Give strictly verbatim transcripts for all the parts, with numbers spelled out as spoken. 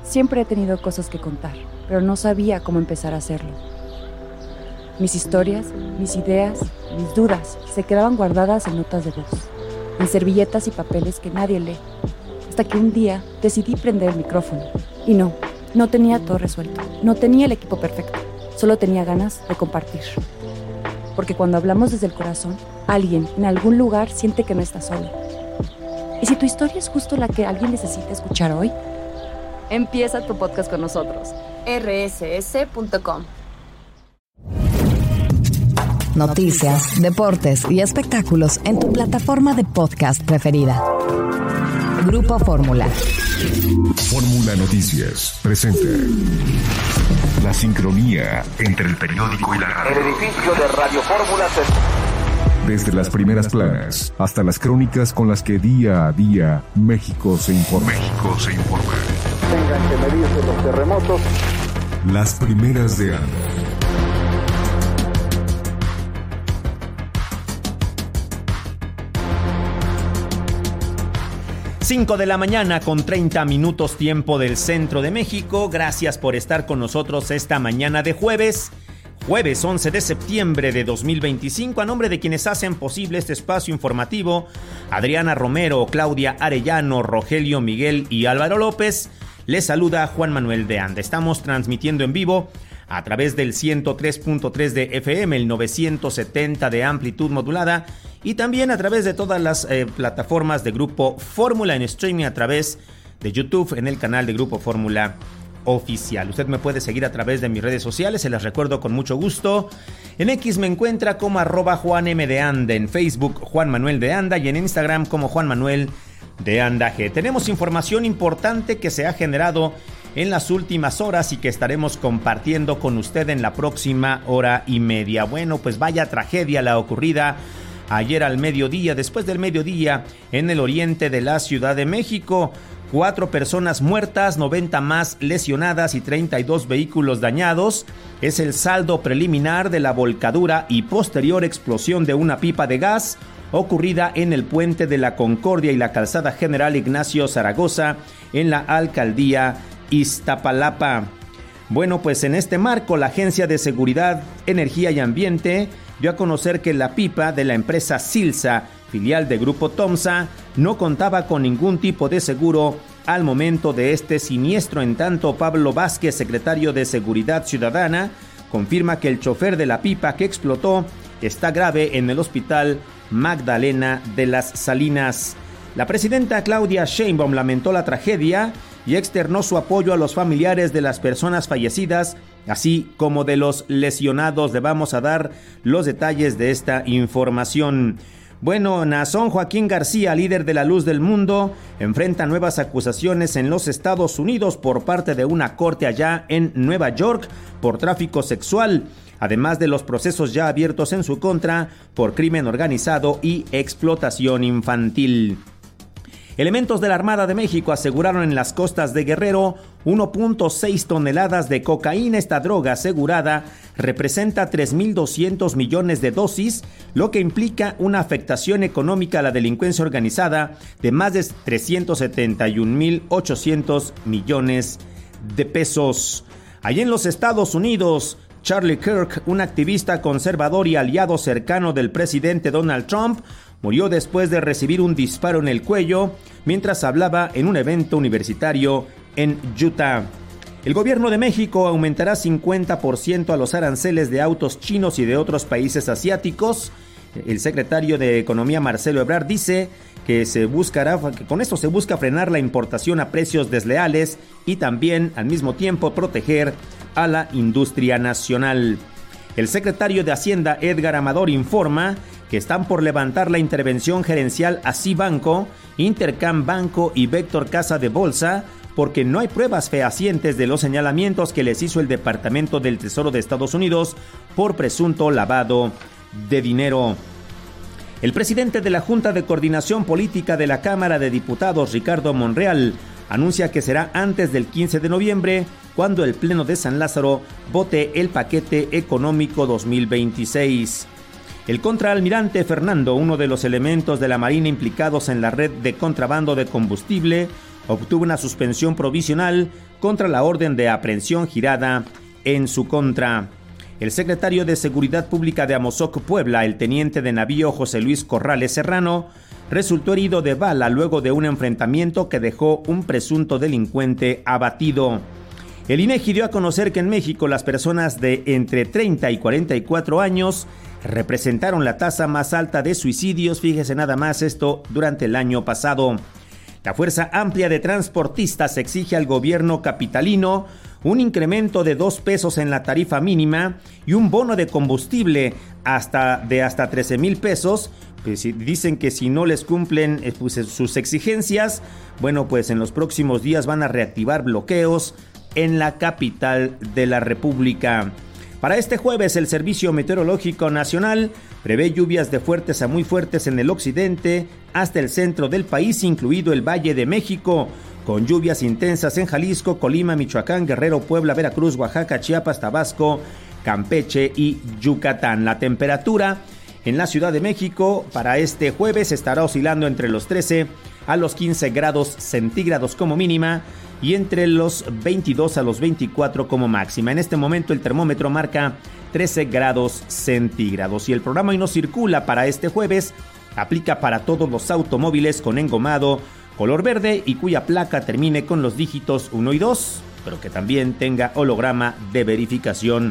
Siempre he tenido cosas que contar, pero no sabía cómo empezar a hacerlo. Mis historias, mis ideas, mis dudas se quedaban guardadas en notas de voz, en servilletas y papeles que nadie lee, hasta que un día decidí prender el micrófono. Y no, no tenía todo resuelto, no tenía el equipo perfecto, solo tenía ganas de compartir. Porque cuando hablamos desde el corazón, alguien en algún lugar siente que no está solo. ¿Y si tu historia es justo la que alguien necesita escuchar hoy? Empieza tu podcast con nosotros. erre ese ese punto com. Noticias, deportes y espectáculos en tu plataforma de podcast preferida. Grupo Fórmula. Fórmula Noticias presenta la sincronía entre el periódico y la radio. El edificio de Radio Fórmula se... Desde las primeras planas hasta las crónicas con las que día a día México se informa. México se informa. Tengan que medirse los terremotos. Las primeras de Anda. cinco de la mañana con treinta minutos tiempo del centro de México. Gracias por estar con nosotros esta mañana de jueves. Jueves once de septiembre de dos mil veinticinco, a nombre de quienes hacen posible este espacio informativo, Adriana Romero, Claudia Arellano, Rogelio Miguel y Álvaro López, les saluda Juan Manuel de Anda. Estamos transmitiendo en vivo a través del ciento tres punto tres de F M, el novecientos setenta de amplitud modulada y también a través de todas las eh, plataformas de Grupo Fórmula en streaming a través de YouTube en el canal de Grupo Fórmula Oficial. Usted me puede seguir a través de mis redes sociales, se las recuerdo con mucho gusto. En X me encuentra como arroba Juan M de Anda, en Facebook Juan Manuel de Anda y en Instagram como Juan Manuel de Anda G. Tenemos información importante que se ha generado en las últimas horas y que estaremos compartiendo con usted en la próxima hora y media. Bueno, pues vaya tragedia la ocurrida ayer al mediodía, después del mediodía, en el oriente de la Ciudad de México. Cuatro personas muertas, noventa más lesionadas y treinta y dos vehículos dañados. Es el saldo preliminar de la volcadura y posterior explosión de una pipa de gas ocurrida en el puente de la Concordia y la calzada General Ignacio Zaragoza en la alcaldía Iztapalapa. Bueno, pues en este marco la Agencia de Seguridad, Energía y Ambiente dio a conocer que la pipa de la empresa Silsa, filial de Grupo Tomsa, no contaba con ningún tipo de seguro al momento de este siniestro. En tanto, Pablo Vázquez, secretario de Seguridad Ciudadana, confirma que el chofer de la pipa que explotó está grave en el hospital Magdalena de las Salinas. La presidenta Claudia Sheinbaum lamentó la tragedia y externó su apoyo a los familiares de las personas fallecidas, así como de los lesionados. Le vamos a dar los detalles de esta información. Bueno, Naasón Joaquín García, líder de la Luz del Mundo, enfrenta nuevas acusaciones en los Estados Unidos por parte de una corte allá en Nueva York por tráfico sexual, además de los procesos ya abiertos en su contra por crimen organizado y explotación infantil. Elementos de la Armada de México aseguraron en las costas de Guerrero uno punto seis toneladas de cocaína. Esta droga asegurada representa tres mil doscientos millones de dosis, lo que implica una afectación económica a la delincuencia organizada de más de trescientos setenta y un mil ochocientos millones de pesos. Allí en los Estados Unidos, Charlie Kirk, un activista conservador y aliado cercano del presidente Donald Trump, murió después de recibir un disparo en el cuello mientras hablaba en un evento universitario en Utah. El gobierno de México aumentará cincuenta por ciento a los aranceles de autos chinos y de otros países asiáticos. El secretario de Economía, Marcelo Ebrard, dice que se buscará, que con esto se busca frenar la importación a precios desleales y también al mismo tiempo proteger a la industria nacional. El secretario de Hacienda, Edgar Amador, informa que están por levantar la intervención gerencial a Cibanco, Intercam Banco y Vector Casa de Bolsa, porque no hay pruebas fehacientes de los señalamientos que les hizo el Departamento del Tesoro de Estados Unidos por presunto lavado de dinero. El presidente de la Junta de Coordinación Política de la Cámara de Diputados, Ricardo Monreal, anuncia que será antes del quince de noviembre cuando el Pleno de San Lázaro vote el paquete económico dos mil veintiséis. El contraalmirante Fernando, uno de los elementos de la Marina implicados en la red de contrabando de combustible, obtuvo una suspensión provisional contra la orden de aprehensión girada en su contra. El secretario de Seguridad Pública de Amozoc, Puebla, el teniente de navío José Luis Corrales Serrano, resultó herido de bala luego de un enfrentamiento que dejó un presunto delincuente abatido. El INEGI dio a conocer que en México las personas de entre treinta y cuarenta y cuatro años representaron la tasa más alta de suicidios, fíjese nada más esto, durante el año pasado. La Fuerza Amplia de Transportistas exige al gobierno capitalino un incremento de dos pesos en la tarifa mínima y un bono de combustible hasta de hasta trece mil pesos. Pues dicen que si no les cumplen pues, sus exigencias, bueno, pues en los próximos días van a reactivar bloqueos en la capital de la República. Para este jueves, el Servicio Meteorológico Nacional prevé lluvias de fuertes a muy fuertes en el occidente hasta el centro del país, incluido el Valle de México, con lluvias intensas en Jalisco, Colima, Michoacán, Guerrero, Puebla, Veracruz, Oaxaca, Chiapas, Tabasco, Campeche y Yucatán. La temperatura en la Ciudad de México para este jueves estará oscilando entre los trece a los quince grados centígrados como mínima y entre los veintidós a los veinticuatro como máxima. En este momento el termómetro marca trece grados centígrados y el programa Hoy No Circula para este jueves aplica para todos los automóviles con engomado color verde y cuya placa termine con los dígitos uno y dos, pero que también tenga holograma de verificación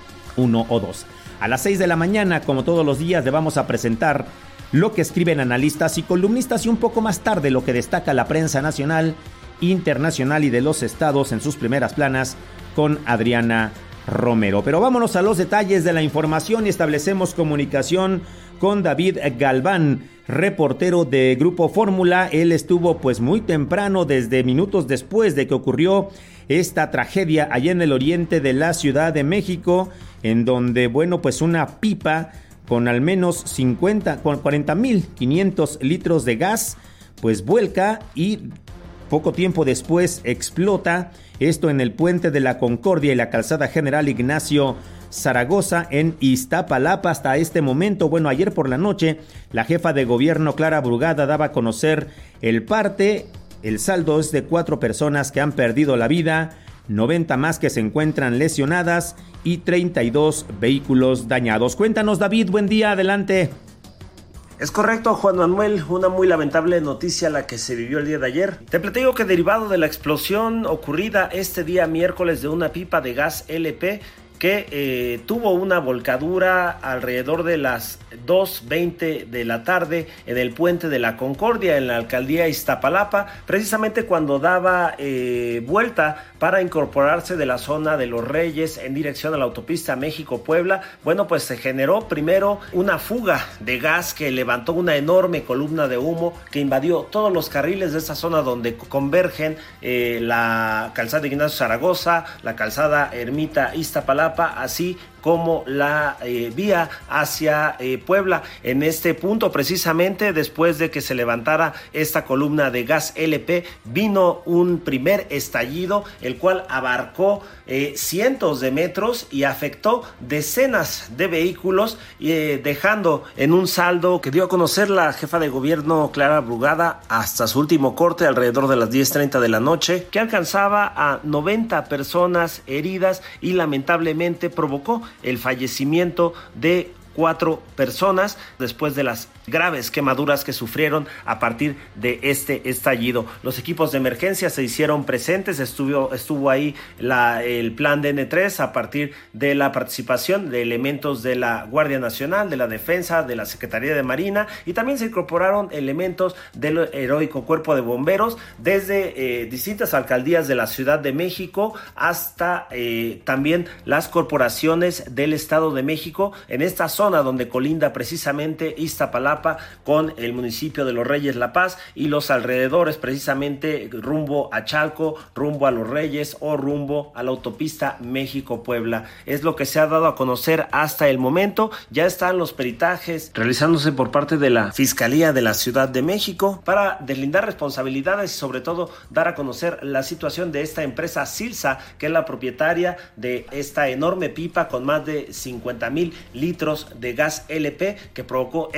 uno o dos. A las seis de la mañana, como todos los días, le vamos a presentar lo que escriben analistas y columnistas y un poco más tarde lo que destaca la prensa nacional, internacional y de los estados en sus primeras planas con Adriana Romero. Pero vámonos a los detalles de la información y establecemos comunicación con David Galván, reportero de Grupo Fórmula. Él estuvo pues muy temprano, desde minutos después de que ocurrió esta tragedia allá en el oriente de la Ciudad de México, en donde, bueno, pues una pipa con al menos cincuenta, con cuarenta mil quinientos litros de gas, pues vuelca y poco tiempo después explota. Esto en el puente de la Concordia y la calzada General Ignacio Zaragoza en Iztapalapa. Hasta este momento, bueno, ayer por la noche, la jefa de gobierno Clara Brugada daba a conocer el parte. El saldo es de cuatro personas que han perdido la vida, noventa más que se encuentran lesionadas y treinta y dos vehículos dañados. Cuéntanos, David, buen día, adelante. Es correcto, Juan Manuel, una muy lamentable noticia la que se vivió el día de ayer. Te platico que derivado de la explosión ocurrida este día miércoles de una pipa de gas L P que eh, tuvo una volcadura alrededor de las dos veinte de la tarde en el puente de la Concordia en la alcaldía Iztapalapa, precisamente cuando daba eh, vuelta para incorporarse de la zona de Los Reyes en dirección a la autopista México-Puebla. Bueno, pues se generó primero una fuga de gas que levantó una enorme columna de humo que invadió todos los carriles de esa zona donde convergen eh, la calzada Ignacio Zaragoza, la calzada Ermita Iztapalapa, así como la eh, vía hacia eh, Puebla. En este punto, precisamente después de que se levantara esta columna de gas L P, vino un primer estallido, el cual abarcó eh, cientos de metros y afectó decenas de vehículos, eh, dejando en un saldo que dio a conocer la jefa de gobierno Clara Brugada hasta su último corte alrededor de las diez treinta de la noche, que alcanzaba a noventa personas heridas y lamentablemente provocó el fallecimiento de cuatro personas después de las graves quemaduras que sufrieron a partir de este estallido. Los equipos de emergencia se hicieron presentes, estuvo, estuvo ahí la, el plan de N tres a partir de la participación de elementos de la Guardia Nacional, de la Defensa, de la Secretaría de Marina, y también se incorporaron elementos del heroico Cuerpo de Bomberos desde eh, distintas alcaldías de la Ciudad de México hasta eh, también las corporaciones del Estado de México en esta zona donde colinda precisamente Iztapalapa con el municipio de Los Reyes La Paz y los alrededores, precisamente rumbo a Chalco, rumbo a Los Reyes o rumbo a la autopista México-Puebla. Es lo que se ha dado a conocer hasta el momento. Ya están los peritajes realizándose por parte de la Fiscalía de la Ciudad de México para deslindar responsabilidades y sobre todo dar a conocer la situación de esta empresa Silsa, que es la propietaria de esta enorme pipa con más de cincuenta mil litros de gas L P que provocó este estallido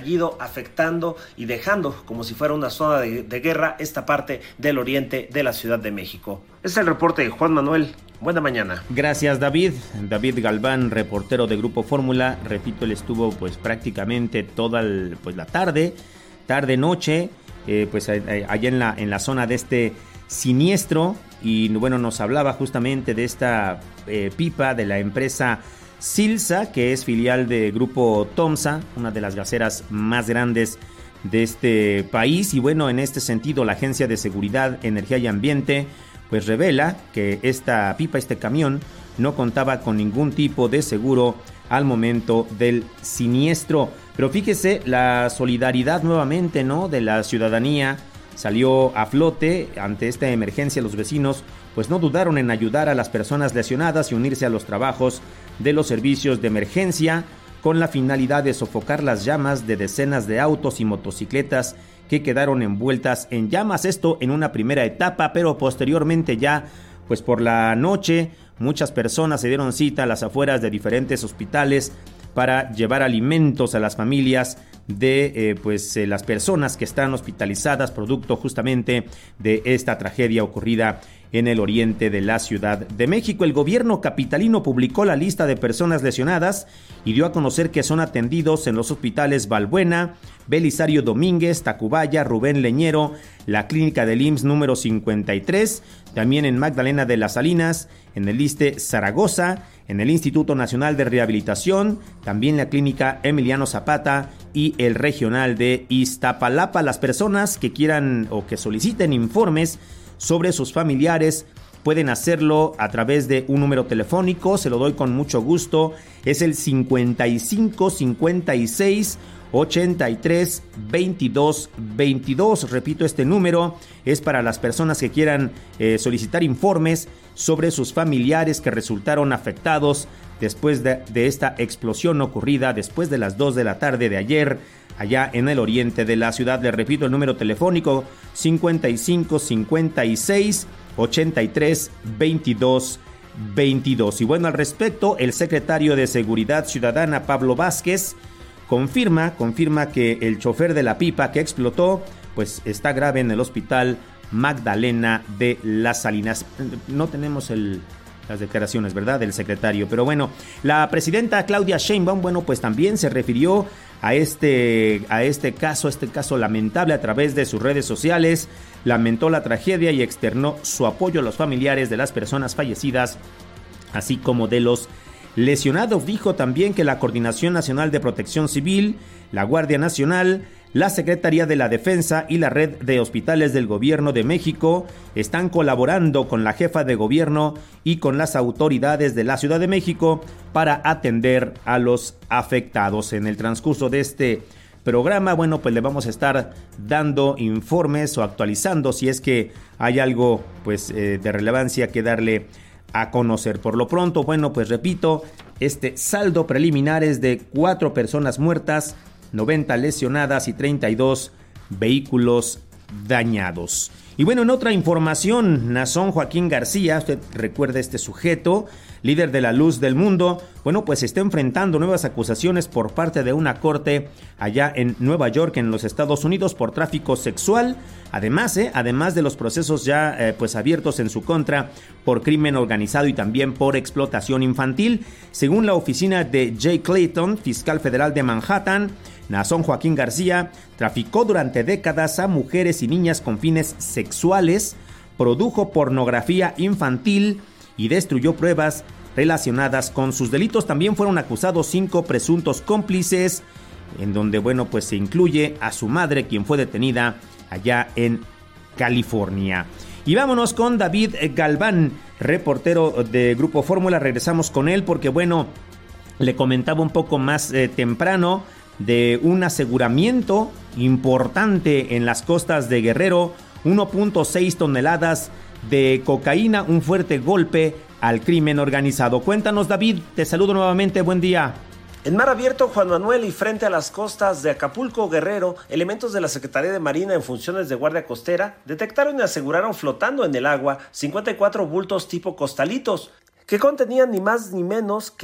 estallido afectando y dejando como si fuera una zona de, de guerra esta parte del oriente de la Ciudad de México. Este es el reporte de Juan Manuel. Buena mañana. Gracias, David. David Galván, reportero de Grupo Fórmula. Repito, él estuvo pues prácticamente toda el, pues, la tarde, tarde-noche, eh, pues allá en la, en la zona de este siniestro. Y bueno, nos hablaba justamente de esta eh, pipa de la empresa Silsa, que es filial de Grupo Tomsa, una de las gaseras más grandes de este país. Y bueno, en este sentido, la Agencia de Seguridad, Energía y Ambiente pues revela que esta pipa, este camión, no contaba con ningún tipo de seguro al momento del siniestro. Pero fíjese, la solidaridad nuevamente, ¿no?, de la ciudadanía salió a flote ante esta emergencia. Los vecinos pues no dudaron en ayudar a las personas lesionadas y unirse a los trabajos de los servicios de emergencia con la finalidad de sofocar las llamas de decenas de autos y motocicletas que quedaron envueltas en llamas. Esto en una primera etapa, pero posteriormente ya pues por la noche muchas personas se dieron cita a las afueras de diferentes hospitales para llevar alimentos a las familias de eh, pues eh, las personas que están hospitalizadas producto justamente de esta tragedia ocurrida en el oriente de la Ciudad de México. El gobierno capitalino publicó la lista de personas lesionadas y dio a conocer que son atendidos en los hospitales Balbuena, Belisario Domínguez, Tacubaya, Rubén Leñero, la clínica del I M S S número cincuenta y tres, también en Magdalena de las Salinas, en el ISSSTE Zaragoza, en el Instituto Nacional de Rehabilitación, también la clínica Emiliano Zapata y el regional de Iztapalapa. Las personas que quieran o que soliciten informes sobre sus familiares pueden hacerlo a través de un número telefónico, se lo doy con mucho gusto, es el cincuenta y cinco cincuenta y seis ochenta y tres veintidós veintidós. Repito, este número es para las personas que quieran eh, solicitar informes sobre sus familiares que resultaron afectados después de, de esta explosión ocurrida después de las dos de la tarde de ayer allá en el oriente de la ciudad. Les repito el número telefónico cincuenta y cinco cincuenta y seis ochenta y tres veintidós veintidós. Y bueno, al respecto, el secretario de Seguridad Ciudadana, Pablo Vázquez, confirma, confirma que el chofer de la pipa que explotó, pues está grave en el hospital Magdalena de las Salinas. No tenemos el... las declaraciones, ¿verdad?, del secretario. Pero bueno, la presidenta Claudia Sheinbaum, bueno, pues también se refirió a este, a este caso, este caso lamentable a través de sus redes sociales. Lamentó la tragedia y externó su apoyo a los familiares de las personas fallecidas, así como de los lesionados. Dijo también que la Coordinación Nacional de Protección Civil, la Guardia Nacional, la Secretaría de la Defensa y la Red de Hospitales del Gobierno de México están colaborando con la jefa de gobierno y con las autoridades de la Ciudad de México para atender a los afectados. En el transcurso de este programa, bueno, pues le vamos a estar dando informes o actualizando si es que hay algo pues eh, de relevancia que darle a conocer. Por lo pronto, bueno, pues repito, este saldo preliminar es de cuatro personas muertas, noventa lesionadas y treinta y dos vehículos dañados. Y bueno, en otra información, Nazón Joaquín García, usted recuerda este sujeto, líder de la Luz del Mundo, bueno, pues está enfrentando nuevas acusaciones por parte de una corte allá en Nueva York, en los Estados Unidos, por tráfico sexual. Además, eh, además de los procesos ya eh, pues abiertos en su contra por crimen organizado y también por explotación infantil. Según la oficina de Jay Clayton, fiscal federal de Manhattan, Nazón Joaquín García traficó durante décadas a mujeres y niñas con fines sexuales, produjo pornografía infantil y destruyó pruebas relacionadas con sus delitos. También fueron acusados cinco presuntos cómplices, en donde, bueno, pues se incluye a su madre, quien fue detenida allá en California. Y vámonos con David Galván, reportero de Grupo Fórmula. Regresamos con él porque, bueno, le comentaba un poco más eh, temprano de un aseguramiento importante en las costas de Guerrero, uno punto seis toneladas de cocaína, un fuerte golpe al crimen organizado. Cuéntanos, David, te saludo nuevamente, buen día. En mar abierto, Juan Manuel, y frente a las costas de Acapulco, Guerrero, elementos de la Secretaría de Marina en funciones de guardia costera detectaron y aseguraron flotando en el agua cincuenta y cuatro bultos tipo costalitos, que contenían ni más ni menos que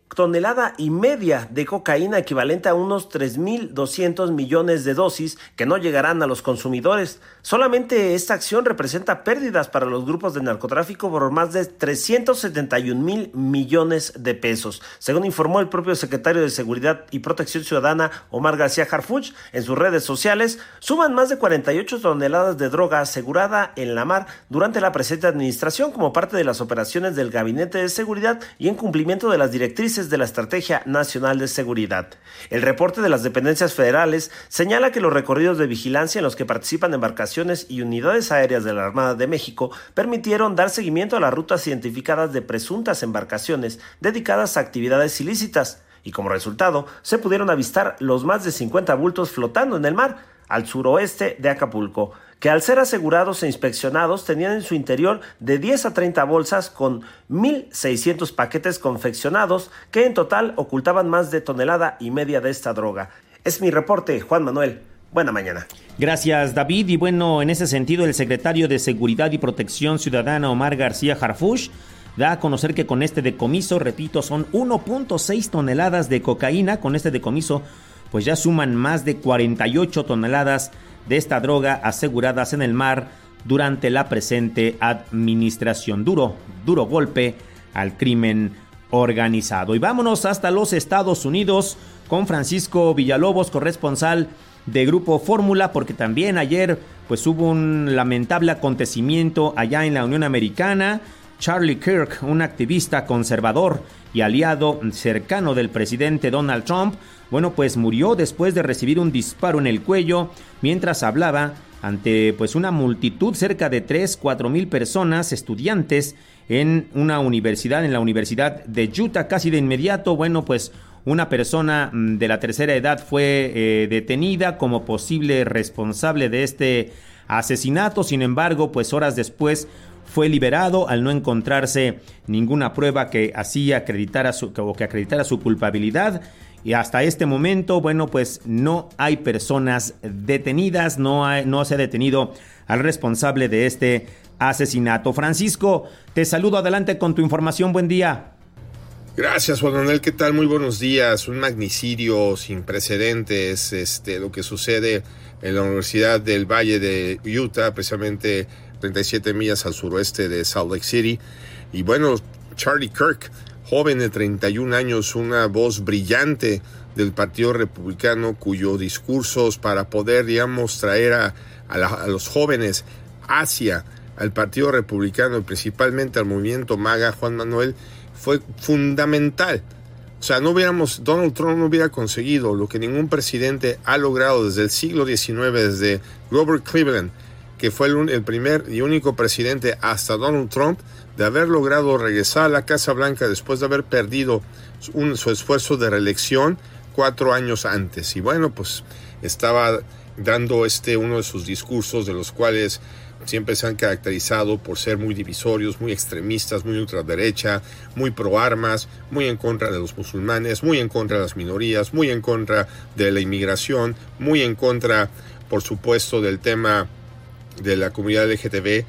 tonelada y media de cocaína, equivalente a unos tres mil doscientos millones de dosis que no llegarán a los consumidores. Solamente esta acción representa pérdidas para los grupos de narcotráfico por más de trescientos setenta y un mil millones de pesos, según informó el propio secretario de Seguridad y Protección Ciudadana, Omar García Harfuch, en sus redes sociales. Suman más de cuarenta y ocho toneladas de droga asegurada en la mar durante la presente administración como parte de las operaciones del Gabinete de Seguridad y en cumplimiento de las directrices de la Estrategia Nacional de Seguridad. El reporte de las dependencias federales señala que los recorridos de vigilancia en los que participan embarcaciones y unidades aéreas de la Armada de México permitieron dar seguimiento a las rutas identificadas de presuntas embarcaciones dedicadas a actividades ilícitas, y como resultado se pudieron avistar los más de cincuenta bultos flotando en el mar al suroeste de Acapulco, que al ser asegurados e inspeccionados tenían en su interior de diez a treinta bolsas con mil seiscientos paquetes confeccionados que en total ocultaban más de tonelada y media de esta droga. Es mi reporte, Juan Manuel. Buena mañana. Gracias, David. Y bueno, en ese sentido, el secretario de Seguridad y Protección Ciudadana, Omar García Harfuch, da a conocer que con este decomiso, repito, son uno punto seis toneladas de cocaína. Con este decomiso, pues ya suman más de cuarenta y ocho toneladas de esta droga aseguradas en el mar durante la presente administración. Duro, duro golpe al crimen organizado. Y vámonos hasta los Estados Unidos con Francisco Villalobos, corresponsal de Grupo Fórmula, porque también ayer pues hubo un lamentable acontecimiento allá en la Unión Americana. Charlie Kirk, un activista conservador y aliado cercano del presidente Donald Trump, bueno, pues murió después de recibir un disparo en el cuello mientras hablaba ante pues una multitud, cerca de tres, cuatro mil personas, estudiantes en una universidad, en la Universidad de Utah. Casi de inmediato, bueno, pues una persona de la tercera edad fue eh, detenida como posible responsable de este asesinato. Sin embargo, pues horas después fue liberado al no encontrarse ninguna prueba que así acreditara su, o que acreditara su culpabilidad. Y hasta este momento, bueno, pues no hay personas detenidas, no, hay, no se ha detenido al responsable de este asesinato. Francisco, te saludo, adelante con tu información, buen día. Gracias, Juan Manuel, ¿qué tal? Muy buenos días. Un magnicidio sin precedentes, este, lo que sucede en la Universidad del Valle de Utah, precisamente treinta y siete millas al suroeste de Salt Lake City. Y bueno, Charlie Kirk, joven de treinta y un años, una voz brillante del Partido Republicano, cuyos discursos para poder, digamos, traer a, a, la, a los jóvenes hacia el Partido Republicano y principalmente al movimiento MAGA, Juan Manuel, fue fundamental. O sea, no hubiéramos, Donald Trump no hubiera conseguido lo que ningún presidente ha logrado desde el siglo diecinueve, desde Grover Cleveland, que fue el, el primer y único presidente hasta Donald Trump, de haber logrado regresar a la Casa Blanca después de haber perdido un, su esfuerzo de reelección cuatro años antes. Y bueno, pues estaba dando este uno de sus discursos, de los cuales siempre se han caracterizado por ser muy divisorios, muy extremistas, muy ultraderecha, muy pro armas, muy en contra de los musulmanes, muy en contra de las minorías, muy en contra de la inmigración, muy en contra, por supuesto, del tema de la comunidad L G B T.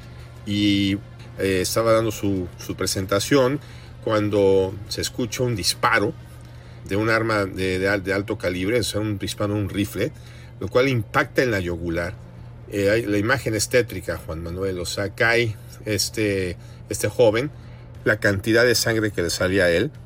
Y eh, estaba dando su, su presentación cuando se escucha un disparo de un arma de, de, de alto calibre, o sea, un disparo, un rifle, lo cual impacta en la yugular. Eh, la imagen es tétrica, Juan Manuel. O sea, cae este, este joven, la cantidad de sangre que le salía a él,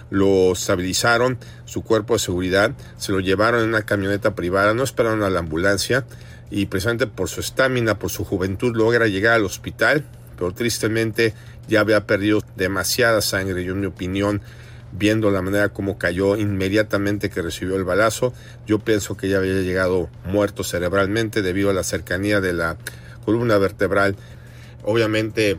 lo estabilizaron, su cuerpo de seguridad, se lo llevaron en una camioneta privada, no esperaron a la ambulancia, y precisamente por su estamina, por su juventud, logra llegar al hospital, pero tristemente ya había perdido demasiada sangre. Yo, en mi opinión, viendo la manera como cayó inmediatamente que recibió el balazo, yo pienso que ya había llegado muerto cerebralmente debido a la cercanía de la columna vertebral. Obviamente,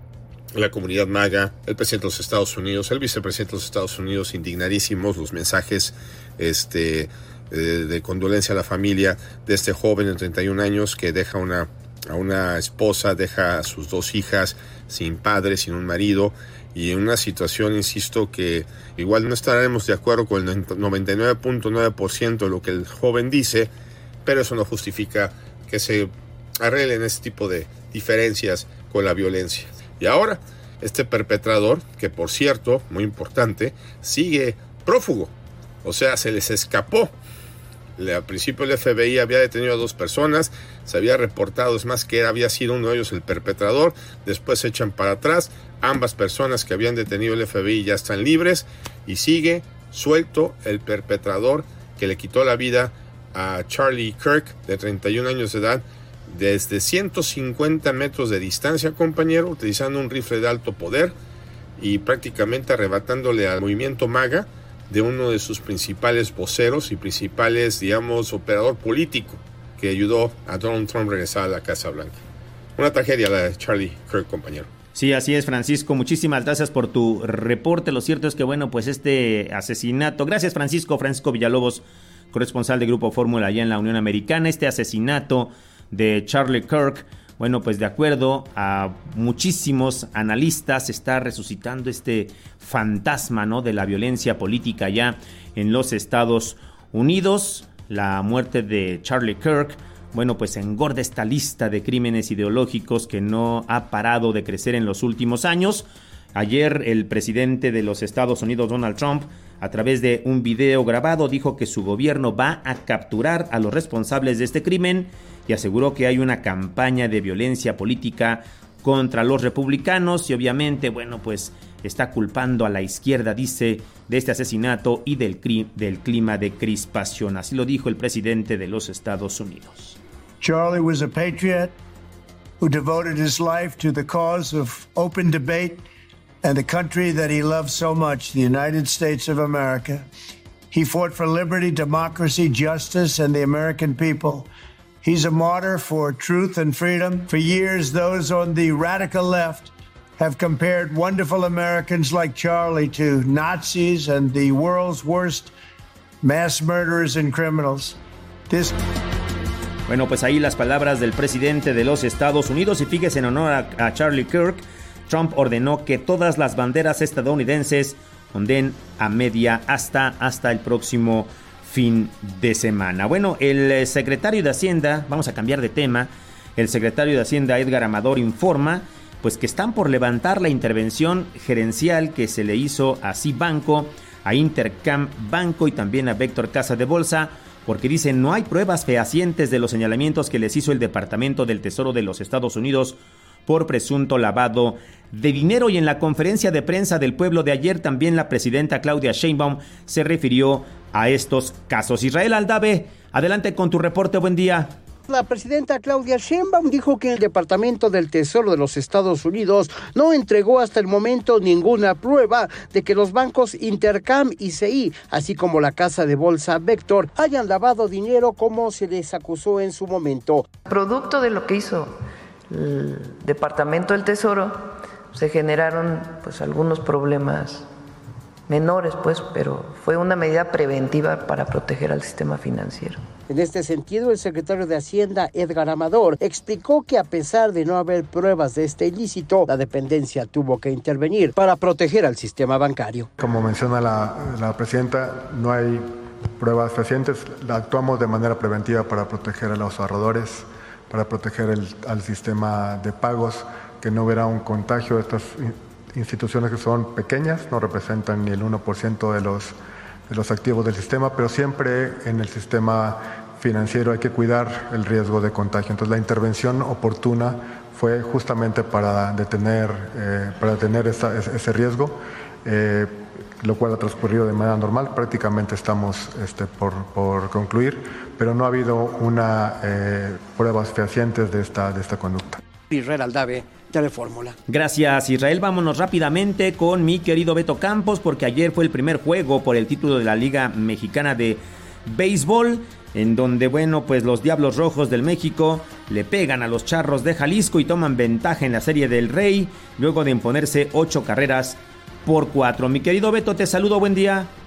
la comunidad MAGA, el presidente de los Estados Unidos, el vicepresidente de los Estados Unidos, indignadísimos, los mensajes este, de, de condolencia a la familia de este joven de treinta y un años que deja una, a una esposa, deja a sus dos hijas sin padre, sin un marido, y en una situación, insisto, que igual no estaremos de acuerdo con el noventa y nueve punto nueve por ciento de lo que el joven dice, pero eso no justifica que se arreglen este tipo de diferencias con la violencia. Y ahora, este perpetrador, que por cierto, muy importante, sigue prófugo. O sea, se les escapó. Al principio el F B I había detenido a dos personas, se había reportado, es más, que había sido uno de ellos el perpetrador. Después se echan para atrás. Ambas personas que habían detenido el F B I ya están libres y sigue suelto el perpetrador que le quitó la vida a Charlie Kirk, de treinta y un años de edad, desde ciento cincuenta metros de distancia, compañero, utilizando un rifle de alto poder y prácticamente arrebatándole al movimiento MAGA de uno de sus principales voceros y principales, digamos, operador político que ayudó a Donald Trump a regresar a la Casa Blanca. Una tragedia la de Charlie Kirk, compañero. Sí, así es, Francisco. Muchísimas gracias por tu reporte. Lo cierto es que, bueno, pues este asesinato... Gracias, Francisco. Francisco Villalobos, corresponsal de Grupo Fórmula allá en la Unión Americana. Este asesinato de Charlie Kirk, bueno, pues de acuerdo a muchísimos analistas, está resucitando este fantasma, ¿no?, de la violencia política allá en los Estados Unidos. La muerte de Charlie Kirk, bueno, pues engorda esta lista de crímenes ideológicos que no ha parado de crecer en los últimos años. Ayer el presidente de los Estados Unidos, Donald Trump, a través de un video grabado, dijo que su gobierno va a capturar a los responsables de este crimen y aseguró que hay una campaña de violencia política contra los republicanos y obviamente, bueno, pues está culpando a la izquierda, dice, de este asesinato y del, cri- del clima de crispación. Así lo dijo el presidente de los Estados Unidos. Charlie was a patriot who devoted his life to the cause of open debate and the country that he loved so much, the United States of America. He fought for liberty, democracy, justice, and the American people. He's a martyr for truth and freedom. For years, those on the radical left have compared wonderful Americans like Charlie to Nazis and the world's worst mass murderers and criminals. This... Bueno, pues ahí las palabras del presidente de los Estados Unidos, y fíjese, en honor a, a Charlie Kirk, Trump ordenó que todas las banderas estadounidenses onden a media hasta, hasta el próximo fin de semana. Bueno, el secretario de Hacienda, vamos a cambiar de tema, el secretario de Hacienda, Edgar Amador, informa pues que están por levantar la intervención gerencial que se le hizo a Cibanco, a Intercam Banco y también a Vector Casa de Bolsa, porque dicen no hay pruebas fehacientes de los señalamientos que les hizo el Departamento del Tesoro de los Estados Unidos por presunto lavado de dinero. Y en la conferencia de prensa del Pueblo de ayer también la presidenta Claudia Sheinbaum se refirió a estos casos. Israel Aldave, adelante con tu reporte, buen día. La presidenta Claudia Sheinbaum dijo que el Departamento del Tesoro de los Estados Unidos no entregó hasta el momento ninguna prueba de que los bancos Intercam y C I, así como la casa de bolsa Vector, hayan lavado dinero como se les acusó en su momento. Producto de lo que hizo el Departamento del Tesoro, se generaron pues algunos problemas menores, pues, pero fue una medida preventiva para proteger al sistema financiero. En este sentido, el secretario de Hacienda, Edgar Amador, explicó que a pesar de no haber pruebas de este ilícito, la dependencia tuvo que intervenir para proteger al sistema bancario. Como menciona la, la presidenta, no hay pruebas fehacientes, actuamos de manera preventiva para proteger a los ahorradores, para proteger el, al sistema de pagos, que no hubiera un contagio de estas instituciones que son pequeñas, no representan ni el uno por ciento de los, de los activos del sistema, pero siempre en el sistema financiero hay que cuidar el riesgo de contagio. Entonces la intervención oportuna fue justamente para detener, eh, para detener esa, ese riesgo, eh, lo cual ha transcurrido de manera normal. Prácticamente estamos este, por, por concluir, pero no ha habido una eh, pruebas fehacientes de esta, de esta conducta. Israel Aldave, Telefórmula. Gracias, Israel. Vámonos rápidamente con mi querido Beto Campos, porque ayer fue el primer juego por el título de la Liga Mexicana de Béisbol, en donde, bueno, pues los Diablos Rojos del México le pegan a los Charros de Jalisco y toman ventaja en la Serie del Rey, luego de imponerse ocho carreras por cuatro. Mi querido Beto, te saludo, buen día.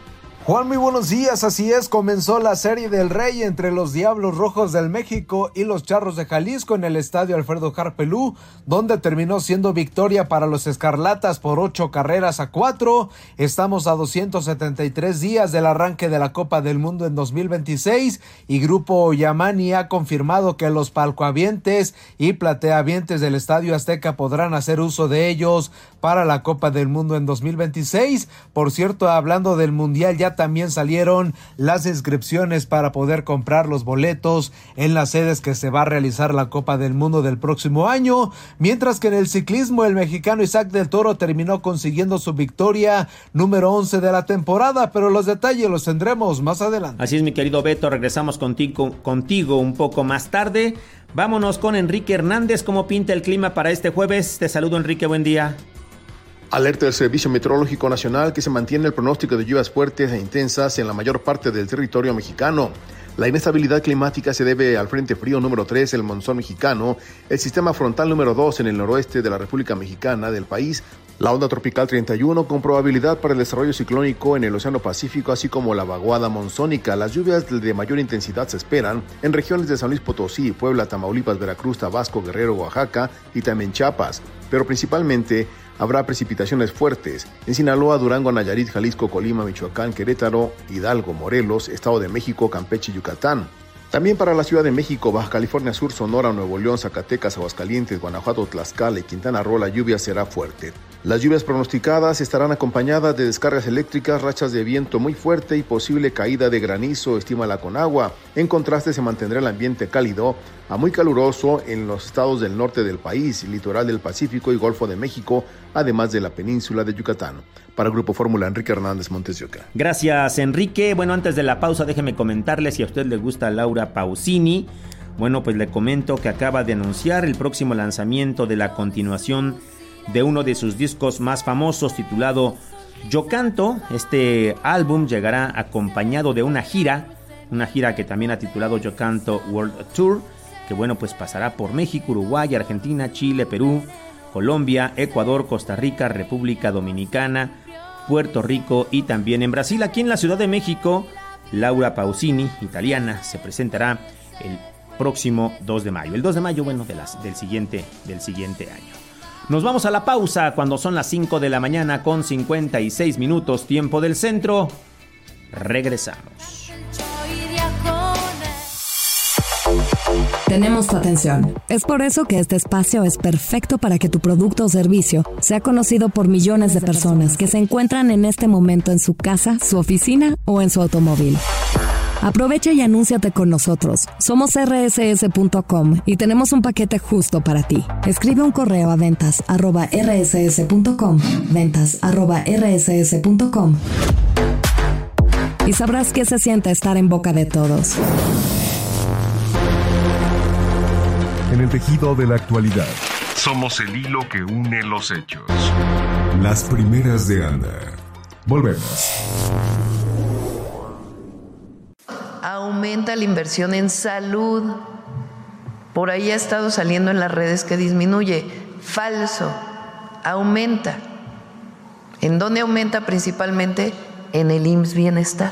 Juan, muy buenos días, así es, comenzó la Serie del Rey entre los Diablos Rojos del México y los Charros de Jalisco en el Estadio Alfredo Harpelú, donde terminó siendo victoria para los Escarlatas por ocho carreras a cuatro. Estamos a doscientos setenta y tres días del arranque de la Copa del Mundo en dos mil veintiséis y Grupo Yamani ha confirmado que los palcoavientes y plateavientes del Estadio Azteca podrán hacer uso de ellos para la Copa del Mundo en dos mil veintiséis. Por cierto, hablando del Mundial, ya también salieron las inscripciones para poder comprar los boletos en las sedes que se va a realizar la Copa del Mundo del próximo año, mientras que en el ciclismo el mexicano Isaac del Toro terminó consiguiendo su victoria número once de la temporada, pero los detalles los tendremos más adelante. Así es, mi querido Beto, regresamos contigo, contigo un poco más tarde. Vámonos con Enrique Hernández. ¿Cómo pinta el clima para este jueves? Te saludo, Enrique, buen día. Alerta del Servicio Meteorológico Nacional que se mantiene el pronóstico de lluvias fuertes e intensas en la mayor parte del territorio mexicano. La inestabilidad climática se debe al Frente Frío número tres, el monzón mexicano, el sistema frontal número dos en el noroeste de la República Mexicana del país, la onda tropical treinta y uno con probabilidad para el desarrollo ciclónico en el Océano Pacífico, así como la vaguada monzónica. Las lluvias de mayor intensidad se esperan en regiones de San Luis Potosí, Puebla, Tamaulipas, Veracruz, Tabasco, Guerrero, Oaxaca y también Chiapas, pero principalmente habrá precipitaciones fuertes en Sinaloa, Durango, Nayarit, Jalisco, Colima, Michoacán, Querétaro, Hidalgo, Morelos, Estado de México, Campeche y Yucatán. También para la Ciudad de México, Baja California Sur, Sonora, Nuevo León, Zacatecas, Aguascalientes, Guanajuato, Tlaxcala y Quintana Roo, la lluvia será fuerte. Las lluvias pronosticadas estarán acompañadas de descargas eléctricas, rachas de viento muy fuerte y posible caída de granizo, estima la Conagua. En contraste, se mantendrá el ambiente cálido a muy caluroso en los estados del norte del país, litoral del Pacífico y Golfo de México, además de la península de Yucatán. Para Grupo Fórmula, Enrique Hernández, Montes de Oca. Gracias, Enrique. Bueno, antes de la pausa, déjeme comentarle si a usted le gusta Laura Pausini. Bueno, pues le comento que acaba de anunciar el próximo lanzamiento de la continuación de uno de sus discos más famosos, titulado Yo Canto. Este álbum llegará acompañado de una gira, una gira que también ha titulado Yo Canto World Tour, que bueno, pues pasará por México, Uruguay, Argentina, Chile, Perú, Colombia, Ecuador, Costa Rica, República Dominicana, Puerto Rico y también en Brasil. Aquí en la Ciudad de México, Laura Pausini, italiana, se presentará el próximo dos de mayo. El dos de mayo, bueno, de las, del, siguiente, del siguiente año. Nos vamos a la pausa cuando son las cinco de la mañana con cincuenta y seis minutos, tiempo del centro. Regresamos. Tenemos tu atención. Es por eso que este espacio es perfecto para que tu producto o servicio sea conocido por millones de personas que se encuentran en este momento en su casa, su oficina o en su automóvil. Aprovecha y anúnciate con nosotros. Somos erre ese ese punto com y tenemos un paquete justo para ti. Escribe un correo a ventas arroba erre ese ese punto com, ventas arroba erre ese ese punto com, y sabrás qué se siente estar en boca de todos. En el tejido de la actualidad, somos el hilo que une los hechos. Las primeras de Anda. Volvemos. Aumenta la inversión en salud. Por ahí ha estado saliendo en las redes que disminuye. Falso. Aumenta. ¿En dónde aumenta? Principalmente en el I M S S Bienestar.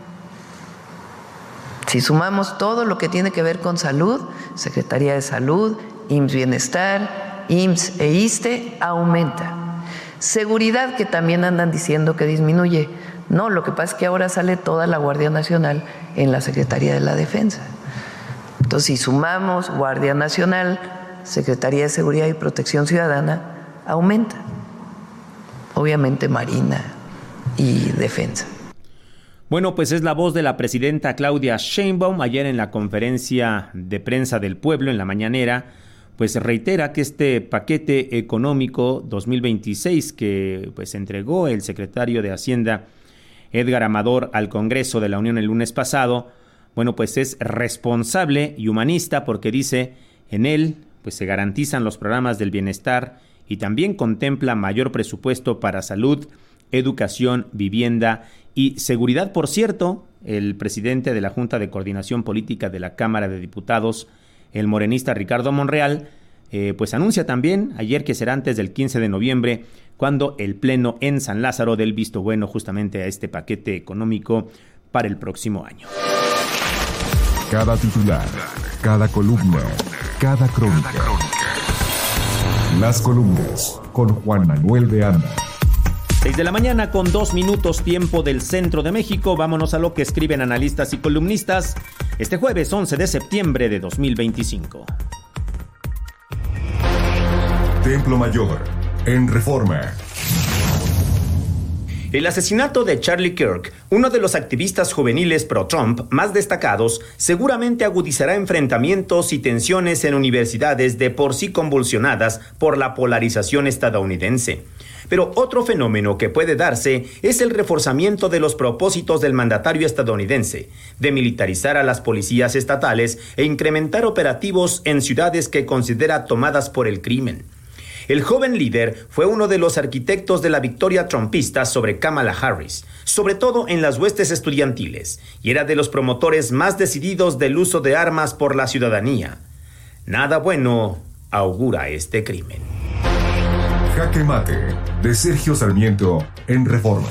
Si sumamos todo lo que tiene que ver con salud, Secretaría de Salud, I M S S Bienestar, I M S S e ISSSTE, aumenta. Seguridad, que también andan diciendo que disminuye. No, lo que pasa es que ahora sale toda la Guardia Nacional en la Secretaría de la Defensa. Entonces, si sumamos Guardia Nacional, Secretaría de Seguridad y Protección Ciudadana, aumenta. Obviamente Marina y Defensa. Bueno, pues es la voz de la presidenta Claudia Sheinbaum. Ayer en la conferencia de prensa del pueblo, en la mañanera, pues reitera que este paquete económico dos mil veintiséis que pues entregó el secretario de Hacienda Edgar Amador al Congreso de la Unión el lunes pasado, bueno, pues es responsable y humanista porque dice, en él pues se garantizan los programas del bienestar y también contempla mayor presupuesto para salud, educación, vivienda y seguridad. Por cierto, el presidente de la Junta de Coordinación Política de la Cámara de Diputados, el morenista Ricardo Monreal, eh, pues anuncia también ayer que será antes del quince de noviembre, cuando el Pleno en San Lázaro dé el visto bueno justamente a este paquete económico para el próximo año. Cada titular, cada columna, cada crónica. Las columnas con Juan Manuel de Anda. seis de la mañana con dos minutos tiempo del centro de México. Vámonos a lo que escriben analistas y columnistas este jueves once de septiembre de dos mil veinticinco. Templo Mayor, en Reforma. El asesinato de Charlie Kirk, uno de los activistas juveniles pro-Trump más destacados, seguramente agudizará enfrentamientos y tensiones en universidades de por sí convulsionadas por la polarización estadounidense. Pero otro fenómeno que puede darse es el reforzamiento de los propósitos del mandatario estadounidense, de militarizar a las policías estatales e incrementar operativos en ciudades que considera tomadas por el crimen. El joven líder fue uno de los arquitectos de la victoria trumpista sobre Kamala Harris, sobre todo en las huestes estudiantiles, y era de los promotores más decididos del uso de armas por la ciudadanía. Nada bueno augura este crimen. Jaque Mate, de Sergio Sarmiento, en Reforma.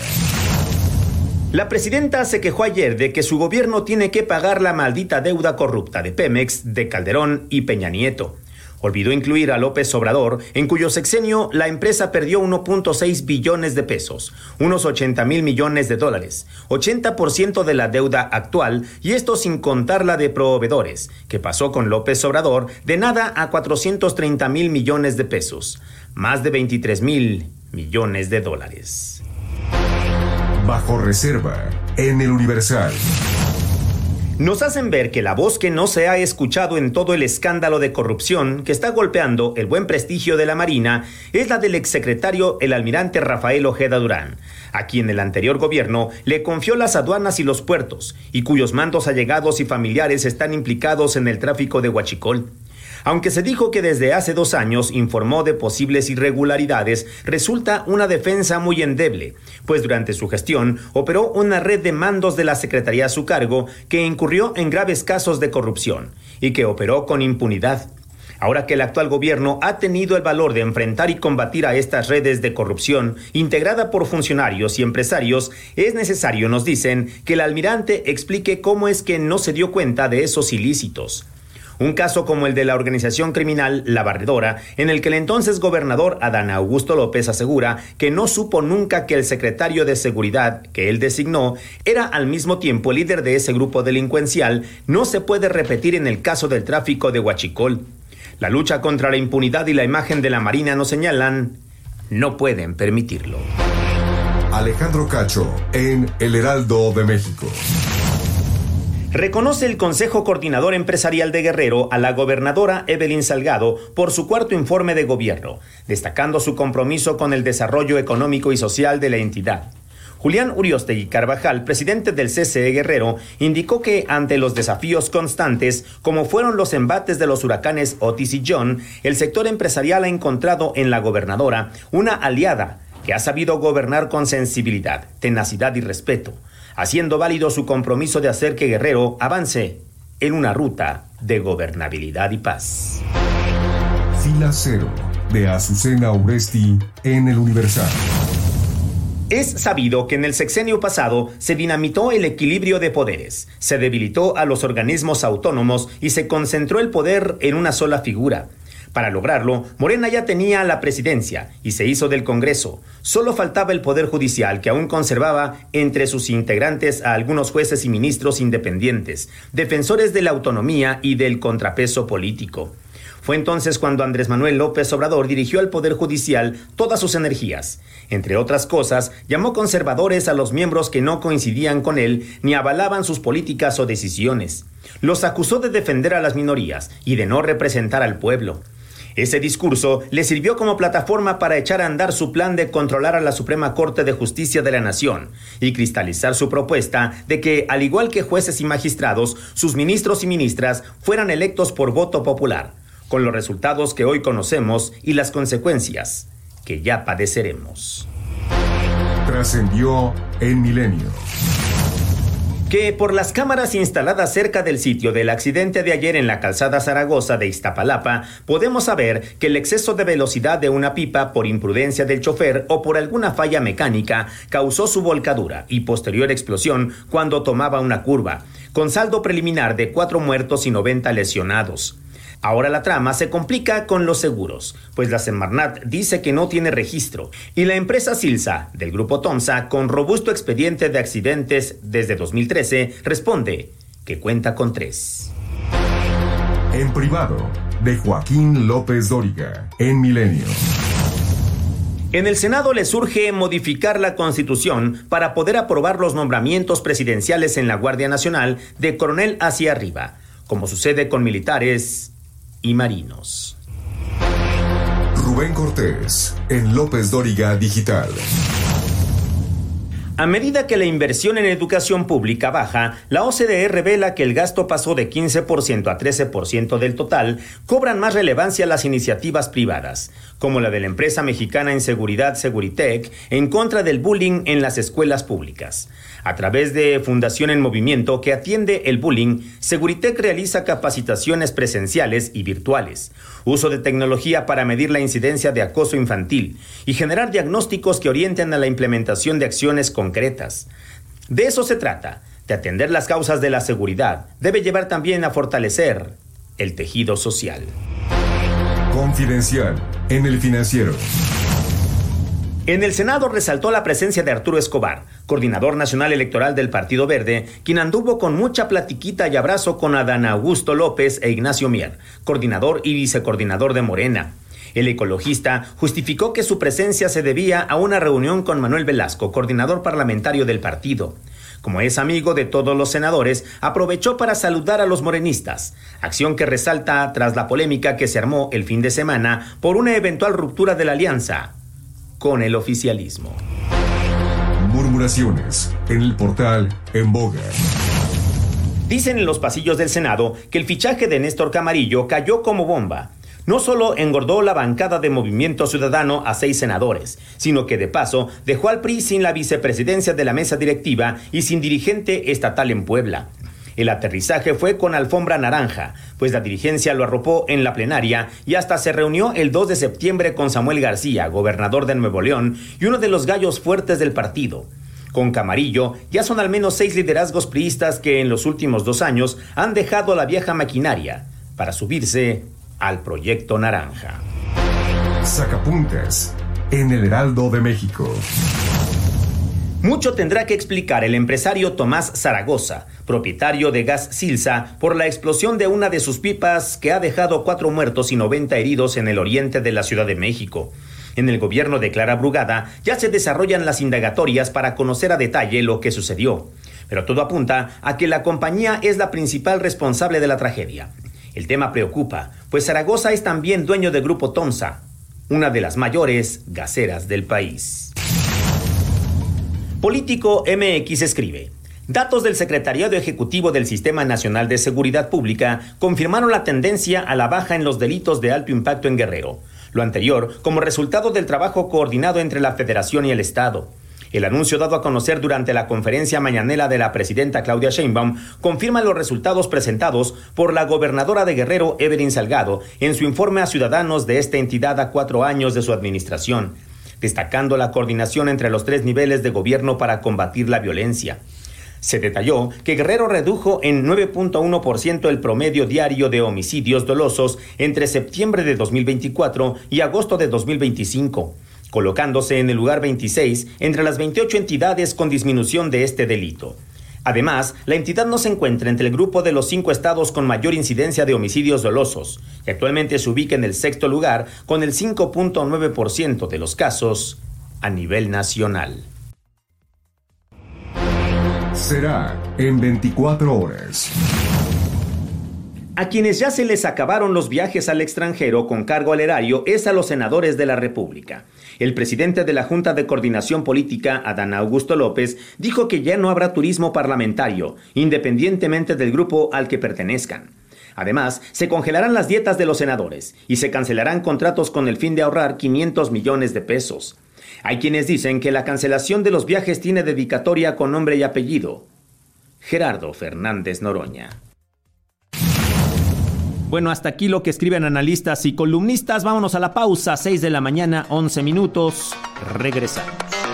La presidenta se quejó ayer de que su gobierno tiene que pagar la maldita deuda corrupta de Pemex, de Calderón y Peña Nieto. Olvidó incluir a López Obrador, en cuyo sexenio la empresa perdió uno punto seis billones de pesos, unos ochenta mil millones de dólares, ochenta por ciento de la deuda actual, y esto sin contar la de proveedores, que pasó con López Obrador de nada a cuatrocientos treinta mil millones de pesos, más de veintitrés mil millones de dólares. Bajo reserva, en el Universal. Nos hacen ver que la voz que no se ha escuchado en todo el escándalo de corrupción que está golpeando el buen prestigio de la Marina es la del exsecretario el almirante Rafael Ojeda Durán, a quien el anterior gobierno le confió las aduanas y los puertos, y cuyos mandos allegados y familiares están implicados en el tráfico de huachicol. Aunque se dijo que desde hace dos años informó de posibles irregularidades, resulta una defensa muy endeble, pues durante su gestión operó una red de mandos de la Secretaría a su cargo que incurrió en graves casos de corrupción y que operó con impunidad. Ahora que el actual gobierno ha tenido el valor de enfrentar y combatir a estas redes de corrupción integrada por funcionarios y empresarios, es necesario, nos dicen, que el almirante explique cómo es que no se dio cuenta de esos ilícitos. Un caso como el de la organización criminal La Barredora, en el que el entonces gobernador Adán Augusto López asegura que no supo nunca que el secretario de Seguridad que él designó era al mismo tiempo el líder de ese grupo delincuencial, no se puede repetir en el caso del tráfico de huachicol. La lucha contra la impunidad y la imagen de la Marina, nos señalan, no pueden permitirlo. Alejandro Cacho, en El Heraldo de México. Reconoce el Consejo Coordinador Empresarial de Guerrero a la gobernadora Evelyn Salgado por su cuarto informe de gobierno, destacando su compromiso con el desarrollo económico y social de la entidad. Julián Uriostegui Carvajal, presidente del C C E Guerrero, indicó que ante los desafíos constantes, como fueron los embates de los huracanes Otis y John, el sector empresarial ha encontrado en la gobernadora una aliada que ha sabido gobernar con sensibilidad, tenacidad y respeto, haciendo válido su compromiso de hacer que Guerrero avance en una ruta de gobernabilidad y paz. Fila Cero, de Azucena Uresti, en El Universal. Es sabido que en el sexenio pasado se dinamitó el equilibrio de poderes, se debilitó a los organismos autónomos y se concentró el poder en una sola figura. Para lograrlo, Morena ya tenía la presidencia y se hizo del Congreso. Solo faltaba el Poder Judicial, que aún conservaba entre sus integrantes a algunos jueces y ministros independientes, defensores de la autonomía y del contrapeso político. Fue entonces cuando Andrés Manuel López Obrador dirigió al Poder Judicial todas sus energías. Entre otras cosas, llamó conservadores a los miembros que no coincidían con él ni avalaban sus políticas o decisiones. Los acusó de defender a las minorías y de no representar al pueblo. Ese discurso le sirvió como plataforma para echar a andar su plan de controlar a la Suprema Corte de Justicia de la Nación y cristalizar su propuesta de que, al igual que jueces y magistrados, sus ministros y ministras fueran electos por voto popular, con los resultados que hoy conocemos y las consecuencias que ya padeceremos. Trascendió en Milenio. Que por las cámaras instaladas cerca del sitio del accidente de ayer en la calzada Zaragoza de Iztapalapa, podemos saber que el exceso de velocidad de una pipa por imprudencia del chofer o por alguna falla mecánica causó su volcadura y posterior explosión cuando tomaba una curva, con saldo preliminar de cuatro muertos y noventa lesionados. Ahora la trama se complica con los seguros, pues la Semarnat dice que no tiene registro y la empresa Silsa, del grupo Tomsa, con robusto expediente de accidentes desde dos mil trece, responde que cuenta con tres. En privado, de Joaquín López Dóriga, en Milenio. En el Senado le surge modificar la Constitución para poder aprobar los nombramientos presidenciales en la Guardia Nacional de coronel hacia arriba, como sucede con militares y marinos. Rubén Cortés, en López Dóriga Digital. A medida que la inversión en educación pública baja, la O C D E revela que el gasto pasó de quince por ciento a trece por ciento del total, cobran más relevancia las iniciativas privadas, como la de la empresa mexicana en seguridad Seguritech, en contra del bullying en las escuelas públicas. A través de Fundación en Movimiento, que atiende el bullying, Seguritech realiza capacitaciones presenciales y virtuales, uso de tecnología para medir la incidencia de acoso infantil y generar diagnósticos que orienten a la implementación de acciones concretas. De eso se trata, de atender las causas de la seguridad. Debe llevar también a fortalecer el tejido social. Confidencial, en El Financiero. En el Senado resaltó la presencia de Arturo Escobar, coordinador nacional electoral del Partido Verde, quien anduvo con mucha platiquita y abrazo con Adán Augusto López e Ignacio Mier, coordinador y vicecoordinador de Morena. El ecologista justificó que su presencia se debía a una reunión con Manuel Velasco, coordinador parlamentario del partido. Como es amigo de todos los senadores, aprovechó para saludar a los morenistas, acción que resalta tras la polémica que se armó el fin de semana por una eventual ruptura de la alianza con el oficialismo. Murmuraciones en el portal En Boga. Dicen en los pasillos del Senado que el fichaje de Néstor Camarillo cayó como bomba. No solo engordó la bancada de Movimiento Ciudadano a seis senadores, sino que de paso dejó al P R I sin la vicepresidencia de la mesa directiva y sin dirigente estatal en Puebla. El aterrizaje fue con alfombra naranja, pues la dirigencia lo arropó en la plenaria y hasta se reunió el dos de septiembre con Samuel García, gobernador de Nuevo León y uno de los gallos fuertes del partido. Con Camarillo ya son al menos seis liderazgos priistas que en los últimos dos años han dejado la vieja maquinaria para subirse al proyecto naranja. Sacapuntas en el Heraldo de México. Mucho tendrá que explicar el empresario Tomás Zaragoza, propietario de Gas Silsa, por la explosión de una de sus pipas que ha dejado cuatro muertos y noventa heridos en el oriente de la Ciudad de México. En el gobierno de Clara Brugada ya se desarrollan las indagatorias para conocer a detalle lo que sucedió. Pero todo apunta a que la compañía es la principal responsable de la tragedia. El tema preocupa, pues Zaragoza es también dueño del Grupo Tomsa, una de las mayores gaseras del país. Político M X escribe: datos del Secretariado Ejecutivo del Sistema Nacional de Seguridad Pública confirmaron la tendencia a la baja en los delitos de alto impacto en Guerrero. Lo anterior como resultado del trabajo coordinado entre la Federación y el Estado. El anuncio dado a conocer durante la conferencia mañanera de la presidenta Claudia Sheinbaum confirma los resultados presentados por la gobernadora de Guerrero, Evelyn Salgado, en su informe a ciudadanos de esta entidad a cuatro años de su administración, destacando la coordinación entre los tres niveles de gobierno para combatir la violencia. Se detalló que Guerrero redujo en nueve punto uno por ciento el promedio diario de homicidios dolosos entre septiembre de dos mil veinticuatro y agosto de dos mil veinticinco, colocándose en el lugar veintiséis entre las veintiocho entidades con disminución de este delito. Además, la entidad no se encuentra entre el grupo de los cinco estados con mayor incidencia de homicidios dolosos, y actualmente se ubica en el sexto lugar con el cinco punto nueve por ciento de los casos a nivel nacional. Será en veinticuatro horas. A quienes ya se les acabaron los viajes al extranjero con cargo al erario es a los senadores de la República. El presidente de la Junta de Coordinación Política, Adán Augusto López, dijo que ya no habrá turismo parlamentario, independientemente del grupo al que pertenezcan. Además, se congelarán las dietas de los senadores y se cancelarán contratos con el fin de ahorrar quinientos millones de pesos. Hay quienes dicen que la cancelación de los viajes tiene dedicatoria con nombre y apellido: Gerardo Fernández Noroña. Bueno, hasta aquí lo que escriben analistas y columnistas. Vámonos a la pausa, seis de la mañana, once minutos. Regresamos.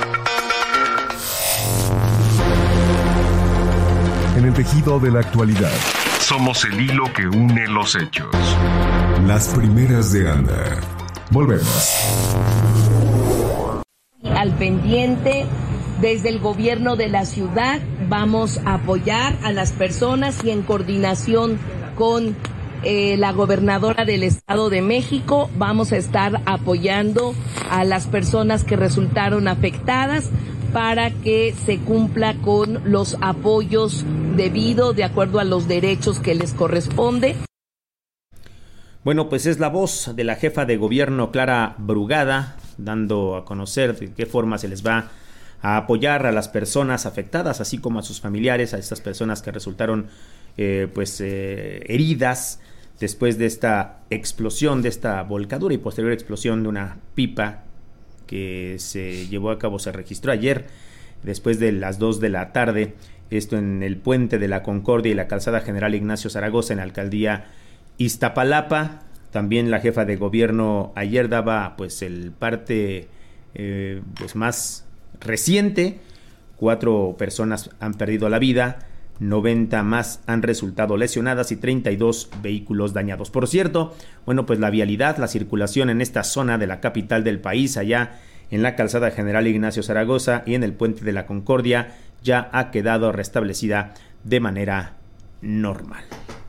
En el tejido de la actualidad, somos el hilo que une los hechos. Las primeras de Anda. Volvemos. Al pendiente, desde el gobierno de la ciudad, vamos a apoyar a las personas y en coordinación con eh, la gobernadora del Estado de México, vamos a estar apoyando a las personas que resultaron afectadas para que se cumpla con los apoyos debidos de acuerdo a los derechos que les corresponde. Bueno, pues es la voz de la jefa de gobierno, Clara Brugada, dando a conocer de qué forma se les va a apoyar a las personas afectadas, así como a sus familiares, a estas personas que resultaron eh, pues eh, heridas después de esta explosión, de esta volcadura y posterior explosión de una pipa que se llevó a cabo, se registró ayer después de las dos de la tarde, esto en el puente de la Concordia y la calzada General Ignacio Zaragoza en la alcaldía Iztapalapa. También la jefa de gobierno ayer daba pues el parte eh, pues más reciente. Cuatro personas han perdido la vida, noventa más han resultado lesionadas y treinta y dos vehículos dañados. Por cierto, bueno, pues la vialidad, la circulación en esta zona de la capital del país, allá en la calzada General Ignacio Zaragoza y en el puente de la Concordia, ya ha quedado restablecida de manera normal.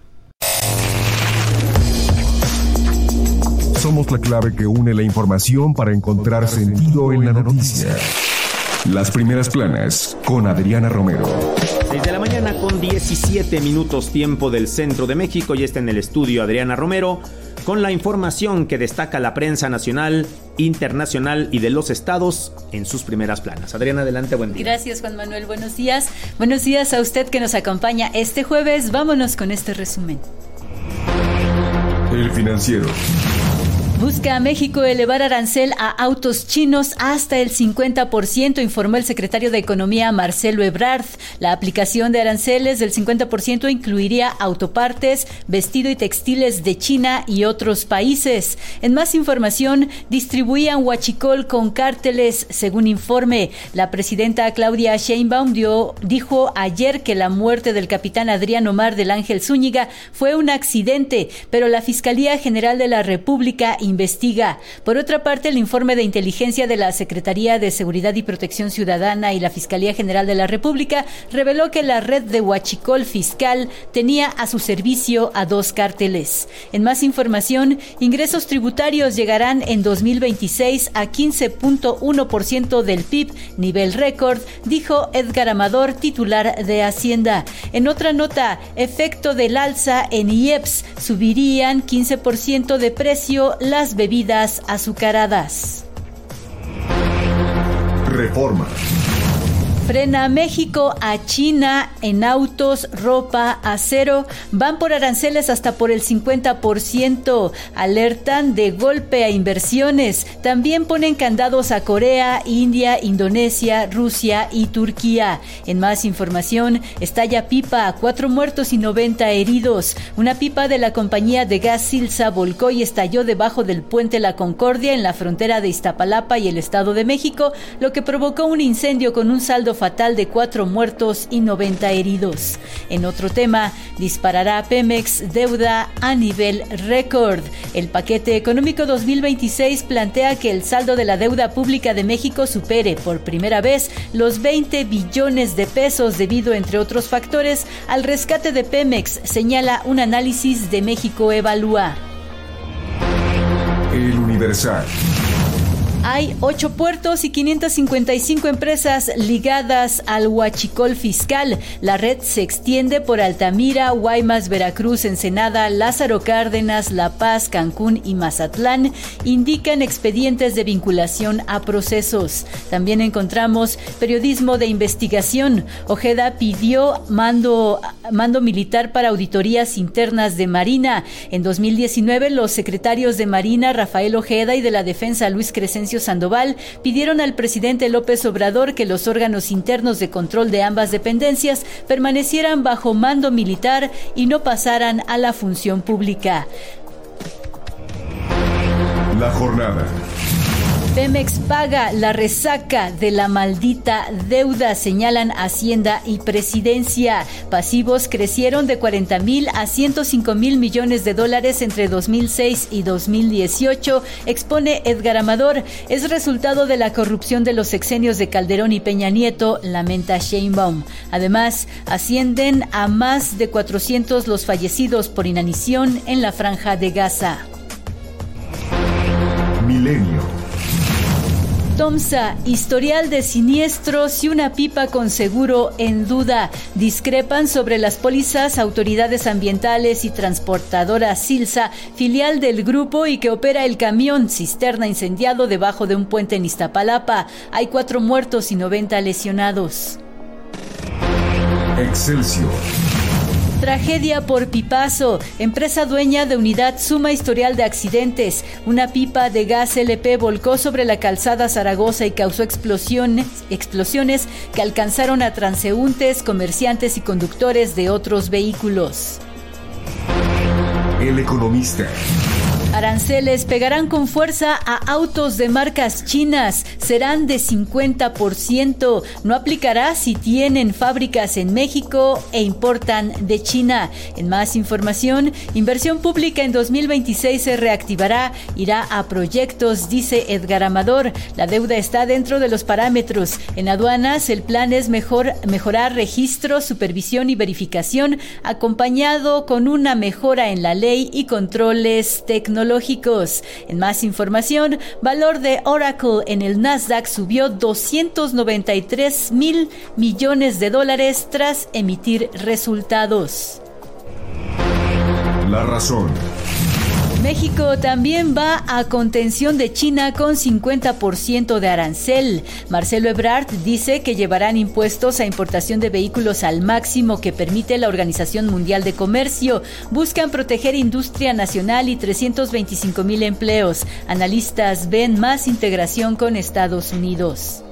Somos la clave que une la información para encontrar sentido en la noticia. Las primeras planas con Adriana Romero. seis de la mañana con diecisiete minutos tiempo del centro de México. Ya está en el estudio Adriana Romero con la información que destaca la prensa nacional, internacional y de los estados en sus primeras planas. Adriana, adelante, buen día. Gracias, Juan Manuel, buenos días. Buenos días a usted que nos acompaña este jueves. Vámonos con este resumen. El Financiero. Busca a México elevar arancel a autos chinos hasta el cincuenta por ciento, informó el secretario de Economía Marcelo Ebrard. La aplicación de aranceles del cincuenta por ciento incluiría autopartes, vestido y textiles de China y otros países. En más información, distribuían huachicol con cárteles. Según informe, la presidenta Claudia Sheinbaum dio, dijo ayer que la muerte del capitán Adrián Omar del Ángel Zúñiga fue un accidente, pero la Fiscalía General de la República investiga. Por otra parte, el informe de inteligencia de la Secretaría de Seguridad y Protección Ciudadana y la Fiscalía General de la República reveló que la red de huachicol fiscal tenía a su servicio a dos cárteles. En más información, ingresos tributarios llegarán en dos mil veintiséis a quince punto uno por ciento del P I B, nivel récord, dijo Edgar Amador, titular de Hacienda. En otra nota, efecto del alza en I E P S, subirían quince por ciento de precio las bebidas azucaradas. Reforma. Frena México a China en autos, ropa, acero. Van por aranceles hasta por el cincuenta por ciento. Alertan de golpe a inversiones. También ponen candados a Corea, India, Indonesia, Rusia y Turquía. En más información, estalla pipa, cuatro muertos y noventa heridos. Una pipa de la compañía de gas Silsa volcó y estalló debajo del puente La Concordia en la frontera de Iztapalapa y el Estado de México, lo que provocó un incendio con un saldo fatal de cuatro muertos y noventa heridos. En otro tema, disparará Pemex deuda a nivel récord. El paquete económico dos mil veintiséis plantea que el saldo de la deuda pública de México supere por primera vez los veinte billones de pesos debido, entre otros factores, al rescate de Pemex, señala un análisis de México Evalúa. El Universal. Hay ocho puertos y quinientas cincuenta y cinco empresas ligadas al huachicol fiscal. La red se extiende por Altamira, Guaymas, Veracruz, Ensenada, Lázaro Cárdenas, La Paz, Cancún y Mazatlán, indican expedientes de vinculación a procesos. También encontramos periodismo de investigación. Ojeda pidió mando, mando militar para auditorías internas de Marina. En dos mil diecinueve, los secretarios de Marina, Rafael Ojeda, y de la Defensa, Luis Crescencio Ignacio Sandoval pidieron al presidente López Obrador que los órganos internos de control de ambas dependencias permanecieran bajo mando militar y no pasaran a la función pública. La jornada. Pemex paga la resaca de la maldita deuda, señalan Hacienda y Presidencia. Pasivos crecieron de cuarenta mil a ciento cinco mil millones de dólares entre dos mil seis y dos mil dieciocho, expone Edgar Amador. Es resultado de la corrupción de los sexenios de Calderón y Peña Nieto, lamenta Sheinbaum. Además, ascienden a más de cuatrocientos los fallecidos por inanición en la Franja de Gaza. Milenio. Tomsa, historial de siniestros y una pipa con seguro en duda. Discrepan sobre las pólizas autoridades ambientales y transportadora Silsa, filial del grupo y que opera el camión cisterna incendiado debajo de un puente en Iztapalapa. Hay cuatro muertos y noventa lesionados. Excelsior. Tragedia por pipazo. Empresa dueña de unidad suma historial de accidentes. Una pipa de gas L P volcó sobre la calzada Zaragoza y causó explosiones, explosiones que alcanzaron a transeúntes, comerciantes y conductores de otros vehículos. El Economista. Aranceles pegarán con fuerza a autos de marcas chinas. Serán de cincuenta por ciento. No aplicará si tienen fábricas en México e importan de China. En más información, inversión pública en dos mil veintiséis se reactivará. Irá a proyectos, dice Edgar Amador. La deuda está dentro de los parámetros. En aduanas, el plan es mejor, mejorar registro, supervisión y verificación, acompañado con una mejora en la ley y controles tecnológicos. En más información, valor de Oracle en el Nasdaq subió doscientos noventa y tres mil millones de dólares tras emitir resultados. La razón. México también va a contención de China con cincuenta por ciento de arancel. Marcelo Ebrard dice que llevarán impuestos a importación de vehículos al máximo que permite la Organización Mundial de Comercio. Buscan proteger industria nacional y trescientos veinticinco mil empleos. Analistas ven más integración con Estados Unidos.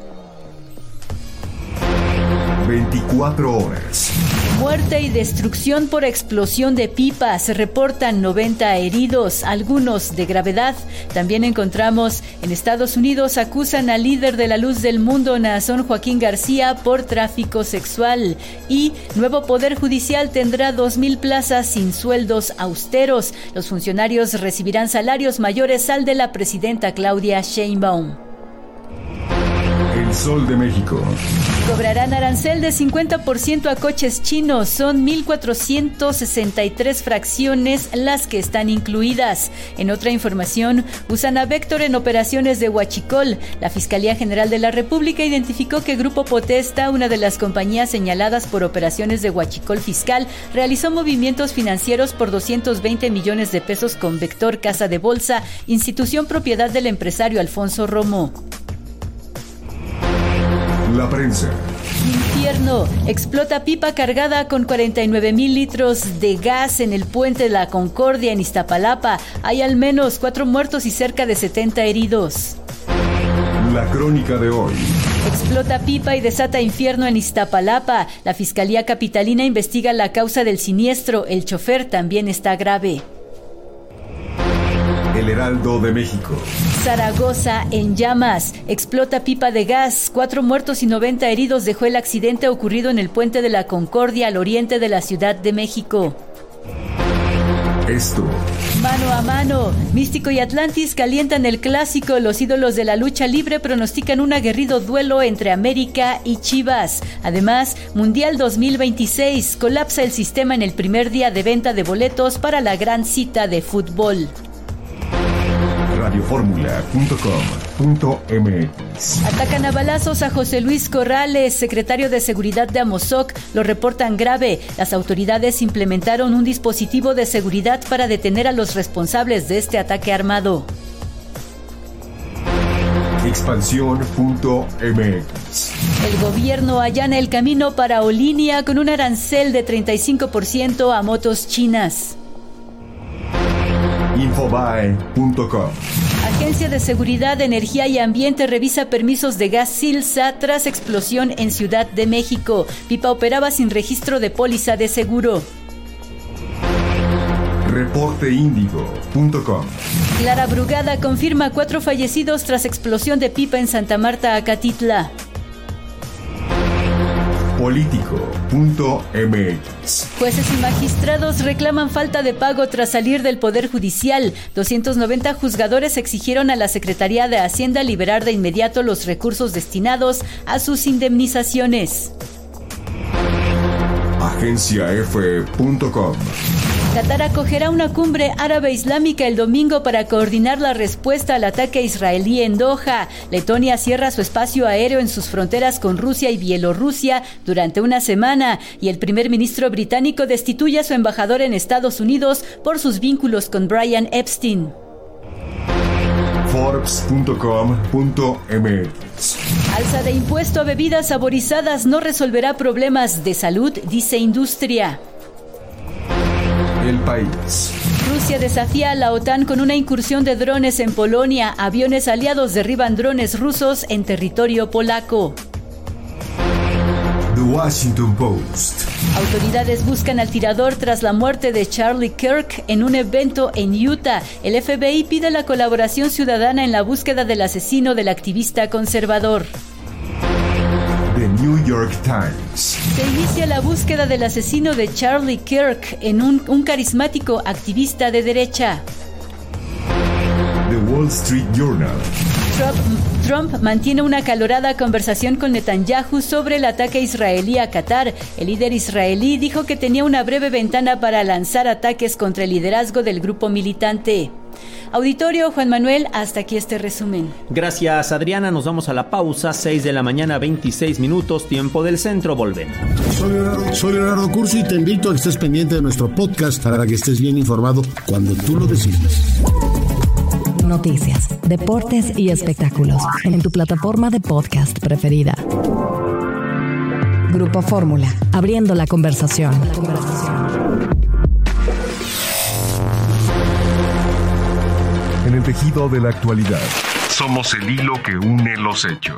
veinticuatro horas. Muerte y destrucción por explosión de pipas. Se reportan noventa heridos, algunos de gravedad. También encontramos en Estados Unidos acusan al líder de la Luz del Mundo, Naasón Joaquín García, por tráfico sexual. Y nuevo Poder Judicial tendrá dos mil plazas sin sueldos austeros. Los funcionarios recibirán salarios mayores al de la presidenta Claudia Sheinbaum. El Sol de México. Cobrarán arancel de cincuenta por ciento a coches chinos. Son mil cuatrocientas sesenta y tres fracciones las que están incluidas. En otra información, usan a Vector en operaciones de huachicol. La Fiscalía General de la República identificó que Grupo Potesta, una de las compañías señaladas por operaciones de huachicol fiscal, realizó movimientos financieros por doscientos veinte millones de pesos con Vector Casa de Bolsa, institución propiedad del empresario Alfonso Romo. La prensa. Infierno. Explota pipa cargada con cuarenta y nueve mil litros de gas en el puente de la Concordia en Iztapalapa. Hay al menos cuatro muertos y cerca de setenta heridos. La crónica de hoy. Explota pipa y desata infierno en Iztapalapa. La Fiscalía Capitalina investiga la causa del siniestro. El chofer también está grave. El Heraldo de México. Zaragoza en llamas. Explota pipa de gas. Cuatro muertos y noventa heridos dejó el accidente ocurrido en el puente de la Concordia al oriente de la Ciudad de México. Esto. Mano a mano. Místico y Atlantis calientan el clásico. Los ídolos de la lucha libre pronostican un aguerrido duelo entre América y Chivas. Además, Mundial dos mil veintiséis. Colapsa el sistema en el primer día de venta de boletos para la gran cita de fútbol. radio fórmula punto com punto m x. Atacan a balazos a José Luis Corrales, secretario de Seguridad de Amozoc. Lo reportan grave. Las autoridades implementaron un dispositivo de seguridad para detener a los responsables de este ataque armado. expansión punto m x. El gobierno allana el camino para Olinia con un arancel de treinta y cinco por ciento a motos chinas. infobae punto com. Agencia de Seguridad, Energía y Ambiente revisa permisos de gas Silsa tras explosión en Ciudad de México. Pipa operaba sin registro de póliza de seguro. reporte índigo punto com. Clara Brugada confirma cuatro fallecidos tras explosión de pipa en Santa Marta, Acatitla. político punto m x. Jueces y magistrados reclaman falta de pago tras salir del Poder Judicial. doscientos noventa juzgadores exigieron a la Secretaría de Hacienda liberar de inmediato los recursos destinados a sus indemnizaciones. agencia efe punto com. Qatar acogerá una cumbre árabe-islámica el domingo para coordinar la respuesta al ataque israelí en Doha. Letonia cierra su espacio aéreo en sus fronteras con Rusia y Bielorrusia durante una semana y el primer ministro británico destituye a su embajador en Estados Unidos por sus vínculos con Brian Epstein. forbes punto com punto m x. Alza de impuesto a bebidas saborizadas no resolverá problemas de salud, dice industria. El País. Rusia desafía a la OTAN con una incursión de drones en Polonia. Aviones aliados derriban drones rusos en territorio polaco. The Washington Post. Autoridades buscan al tirador tras la muerte de Charlie Kirk en un evento en Utah. El F B I pide la colaboración ciudadana en la búsqueda del asesino del activista conservador. The New York Times. Se inicia la búsqueda del asesino de Charlie Kirk en un, un carismático activista de derecha. The Wall Street Journal. Trump, Trump mantiene una acalorada conversación con Netanyahu sobre el ataque israelí a Qatar. El líder israelí dijo que tenía una breve ventana para lanzar ataques contra el liderazgo del grupo militante. Auditorio, Juan Manuel, hasta aquí este resumen. Gracias, Adriana. Nos vamos a la pausa. seis de la mañana, veintiséis minutos, tiempo del centro. Volvemos. Soy Leonardo, soy Leonardo Cursi y te invito a que estés pendiente de nuestro podcast para que estés bien informado cuando tú lo decidas. Noticias, deportes y espectáculos en tu plataforma de podcast preferida. Grupo Fórmula, abriendo la conversación. La conversación. En el tejido de la actualidad, somos el hilo que une los hechos.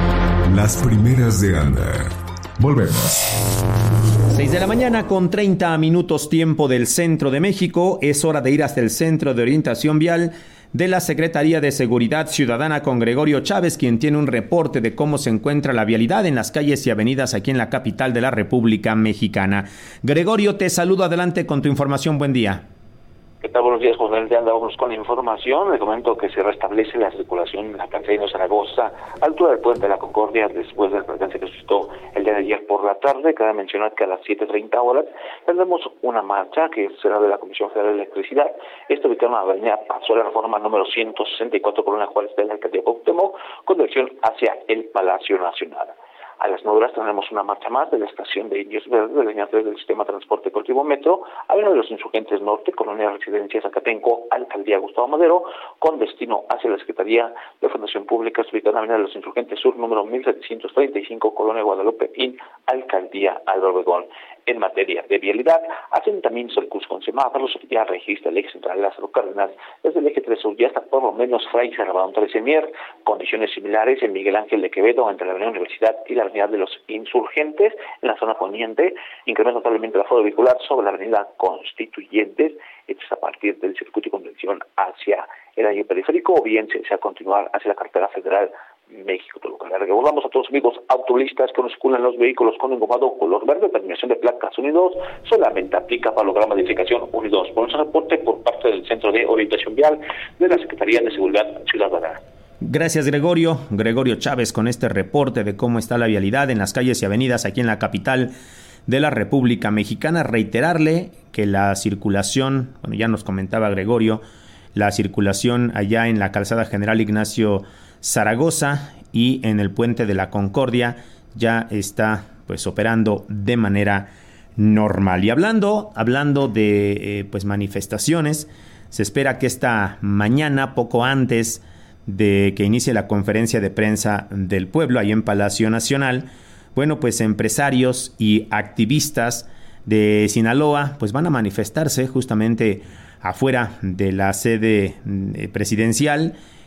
Las primeras de Ana. Volvemos. seis de la mañana con treinta minutos, tiempo del centro de México. Es hora de ir hasta el Centro de Orientación Vial de la Secretaría de Seguridad Ciudadana con Gregorio Chávez, quien tiene un reporte de cómo se encuentra la vialidad en las calles y avenidas aquí en la capital de la República Mexicana. Gregorio, te saludo, adelante con tu información. Buen día. ¿Qué tal? Buenos días, José. Ya andamos con la información. Le comento que se restablece la circulación en la Cancino Zaragoza, altura del Puente de la Concordia, después del percance que suscitó el día de ayer por la tarde. Cabe mencionar que a las siete treinta horas tendremos una marcha que será de la Comisión Federal de Electricidad. Esta ubicada en la avenida Paso de la Reforma número ciento sesenta y cuatro, Colonia Juárez de la Alcaldía Cuauhtémoc, con dirección hacia el Palacio Nacional. A las nueve horas tendremos una marcha más de la estación de Indios Verdes, de la línea tres del sistema de transporte colectivo Metro, Avenida de los Insurgentes Norte, Colonia Residencia Zacatenco, Alcaldía Gustavo Madero, con destino hacia la Secretaría de Fundación Pública, ubicada en Avenida de los Insurgentes Sur, número mil setecientos treinta y cinco, Colonia Guadalupe, in Alcaldía Álvaro Obregón. En materia de vialidad, asentamientos del Cusco con semáforos, ya registra el eje central Lázaro Cárdenas, desde el eje tres sur ya hasta por lo menos Fray Servadón trece Mier, condiciones similares en Miguel Ángel de Quevedo, entre la Avenida Universidad y la Avenida de los Insurgentes, en la zona poniente, incrementa notablemente el aforo vehicular sobre la Avenida Constituyentes, esto es a partir del circuito y convención hacia el año periférico, o bien se desea continuar hacia la carretera federal México-Toluca. Le recordamos a todos los amigos automovilistas que no circulan los vehículos con engomado color verde, terminación de placas unidos, solamente aplica para lograr modificación unidos. Por un reporte por parte del Centro de Orientación Vial de la Secretaría de Seguridad Ciudadana. Gracias, Gregorio. Gregorio Chávez con este reporte de cómo está la vialidad en las calles y avenidas aquí en la capital de la República Mexicana. Reiterarle que la circulación, bueno, ya nos comentaba Gregorio, la circulación allá en la calzada General Ignacio Zaragoza y en el Puente de la Concordia ya está pues operando de manera normal. Y hablando, hablando de eh, pues manifestaciones, se espera que esta mañana, poco antes de que inicie la conferencia de prensa del pueblo ahí en Palacio Nacional, bueno, pues empresarios y activistas de Sinaloa pues van a manifestarse justamente afuera de la sede presidencial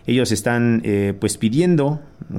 Ellos están eh, pues pidiendo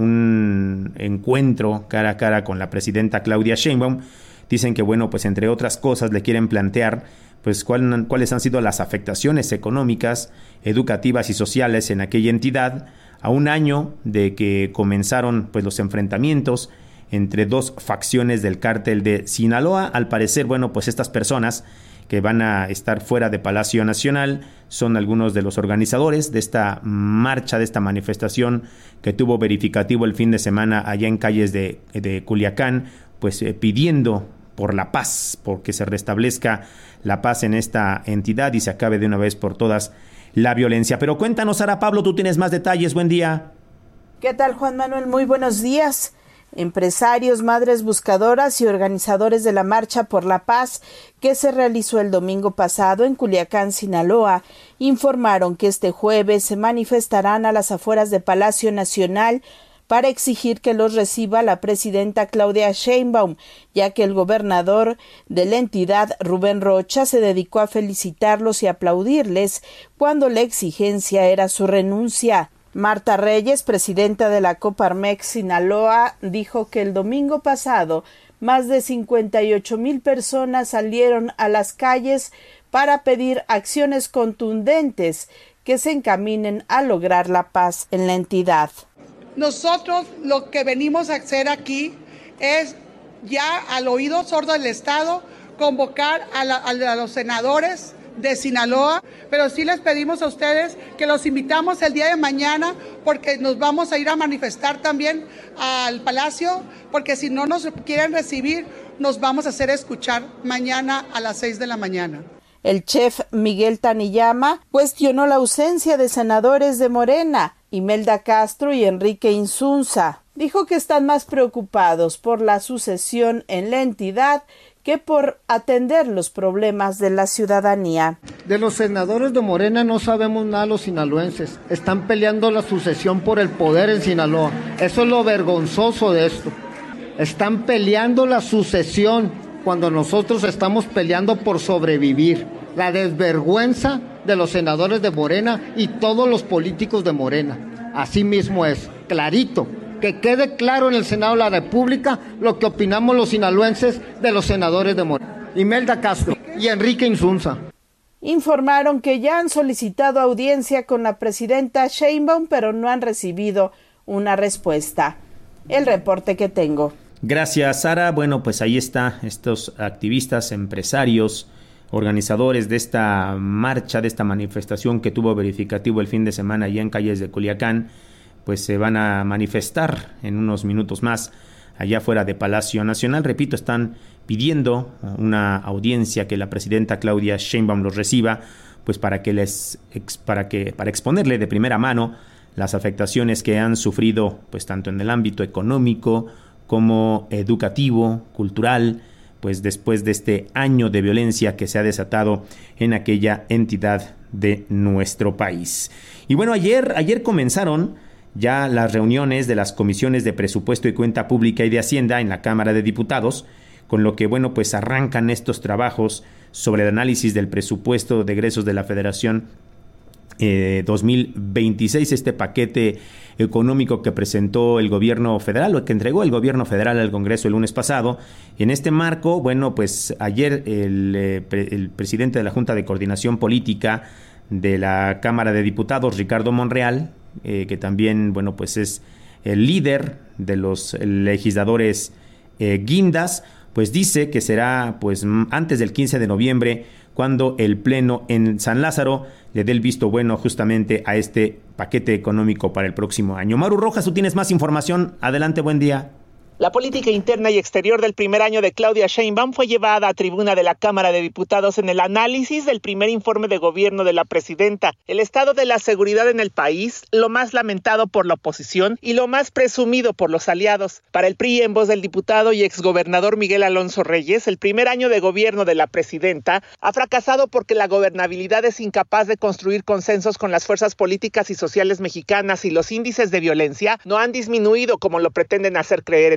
un encuentro cara a cara con la presidenta Claudia Sheinbaum. Dicen que, bueno, pues entre otras cosas le quieren plantear pues cuál, cuáles han sido las afectaciones económicas, educativas y sociales en aquella entidad a un año de que comenzaron pues los enfrentamientos entre dos facciones del cártel de Sinaloa. Al parecer, bueno, pues estas personas que van a estar fuera de Palacio Nacional son algunos de los organizadores de esta marcha, de esta manifestación que tuvo verificativo el fin de semana allá en calles de, de Culiacán, pues eh, pidiendo por la paz, porque se restablezca la paz en esta entidad y se acabe de una vez por todas la violencia. Pero cuéntanos, Sara Pablo, tú tienes más detalles. Buen día. ¿Qué tal, Juan Manuel? Muy buenos días. Empresarios, madres buscadoras y organizadores de la Marcha por la Paz que se realizó el domingo pasado en Culiacán, Sinaloa, informaron que este jueves se manifestarán a las afueras de Palacio Nacional para exigir que los reciba la presidenta Claudia Sheinbaum, ya que el gobernador de la entidad, Rubén Rocha, se dedicó a felicitarlos y aplaudirles cuando la exigencia era su renuncia. Marta Reyes, presidenta de la Coparmex Sinaloa, dijo que el domingo pasado más de cincuenta y ocho mil personas salieron a las calles para pedir acciones contundentes que se encaminen a lograr la paz en la entidad. Nosotros lo que venimos a hacer aquí es ya al oído sordo del Estado convocar a, la, a los senadores de Sinaloa, pero sí les pedimos a ustedes que los invitamos el día de mañana porque nos vamos a ir a manifestar también al Palacio, porque si no nos quieren recibir, nos vamos a hacer escuchar mañana a las seis de la mañana. El chef Miguel Taniyama cuestionó la ausencia de senadores de Morena, Imelda Castro y Enrique Insunza. Dijo que están más preocupados por la sucesión en la entidad que por atender los problemas de la ciudadanía. De los senadores de Morena no sabemos nada los sinaloenses. Están peleando la sucesión por el poder en Sinaloa. Eso es lo vergonzoso de esto. Están peleando la sucesión cuando nosotros estamos peleando por sobrevivir. La desvergüenza de los senadores de Morena y todos los políticos de Morena. Así mismo es, clarito. Que quede claro en el Senado de la República lo que opinamos los sinaloenses de los senadores de Morena. Imelda Castro y Enrique Insunza. Informaron que ya han solicitado audiencia con la presidenta Sheinbaum, pero no han recibido una respuesta. El reporte que tengo. Gracias, Sara. Bueno, pues ahí está, estos activistas, empresarios, organizadores de esta marcha, de esta manifestación que tuvo verificativo el fin de semana allá en calles de Culiacán, pues se van a manifestar en unos minutos más allá fuera de Palacio Nacional. Repito, están pidiendo una audiencia que la presidenta Claudia Sheinbaum los reciba, pues para que les para que para exponerle de primera mano las afectaciones que han sufrido, pues tanto en el ámbito económico como educativo, cultural, pues después de este año de violencia que se ha desatado en aquella entidad de nuestro país. Y bueno, ayer ayer comenzaron ya las reuniones de las comisiones de presupuesto y cuenta pública y de Hacienda en la Cámara de Diputados, con lo que, bueno, pues arrancan estos trabajos sobre el análisis del presupuesto de egresos de la Federación eh, dos mil veintiséis, este paquete económico que presentó el gobierno federal o que entregó el gobierno federal al Congreso el lunes pasado. En este marco, bueno, pues ayer el, eh, pre- el presidente de la Junta de Coordinación Política de la Cámara de Diputados, Ricardo Monreal, Eh, que también, bueno, pues es el líder de los legisladores eh, guindas, pues dice que será pues antes del quince de noviembre cuando el Pleno en San Lázaro le dé el visto bueno justamente a este paquete económico para el próximo año. Maru Rojas, tú tienes más información. Adelante, buen día. La política interna y exterior del primer año de Claudia Sheinbaum fue llevada a tribuna de la Cámara de Diputados en el análisis del primer informe de gobierno de la presidenta. El estado de la seguridad en el país, lo más lamentado por la oposición y lo más presumido por los aliados. Para el P R I, en voz del diputado y exgobernador Miguel Alonso Reyes, el primer año de gobierno de la presidenta ha fracasado porque la gobernabilidad es incapaz de construir consensos con las fuerzas políticas y sociales mexicanas y los índices de violencia no han disminuido como lo pretenden hacer creer en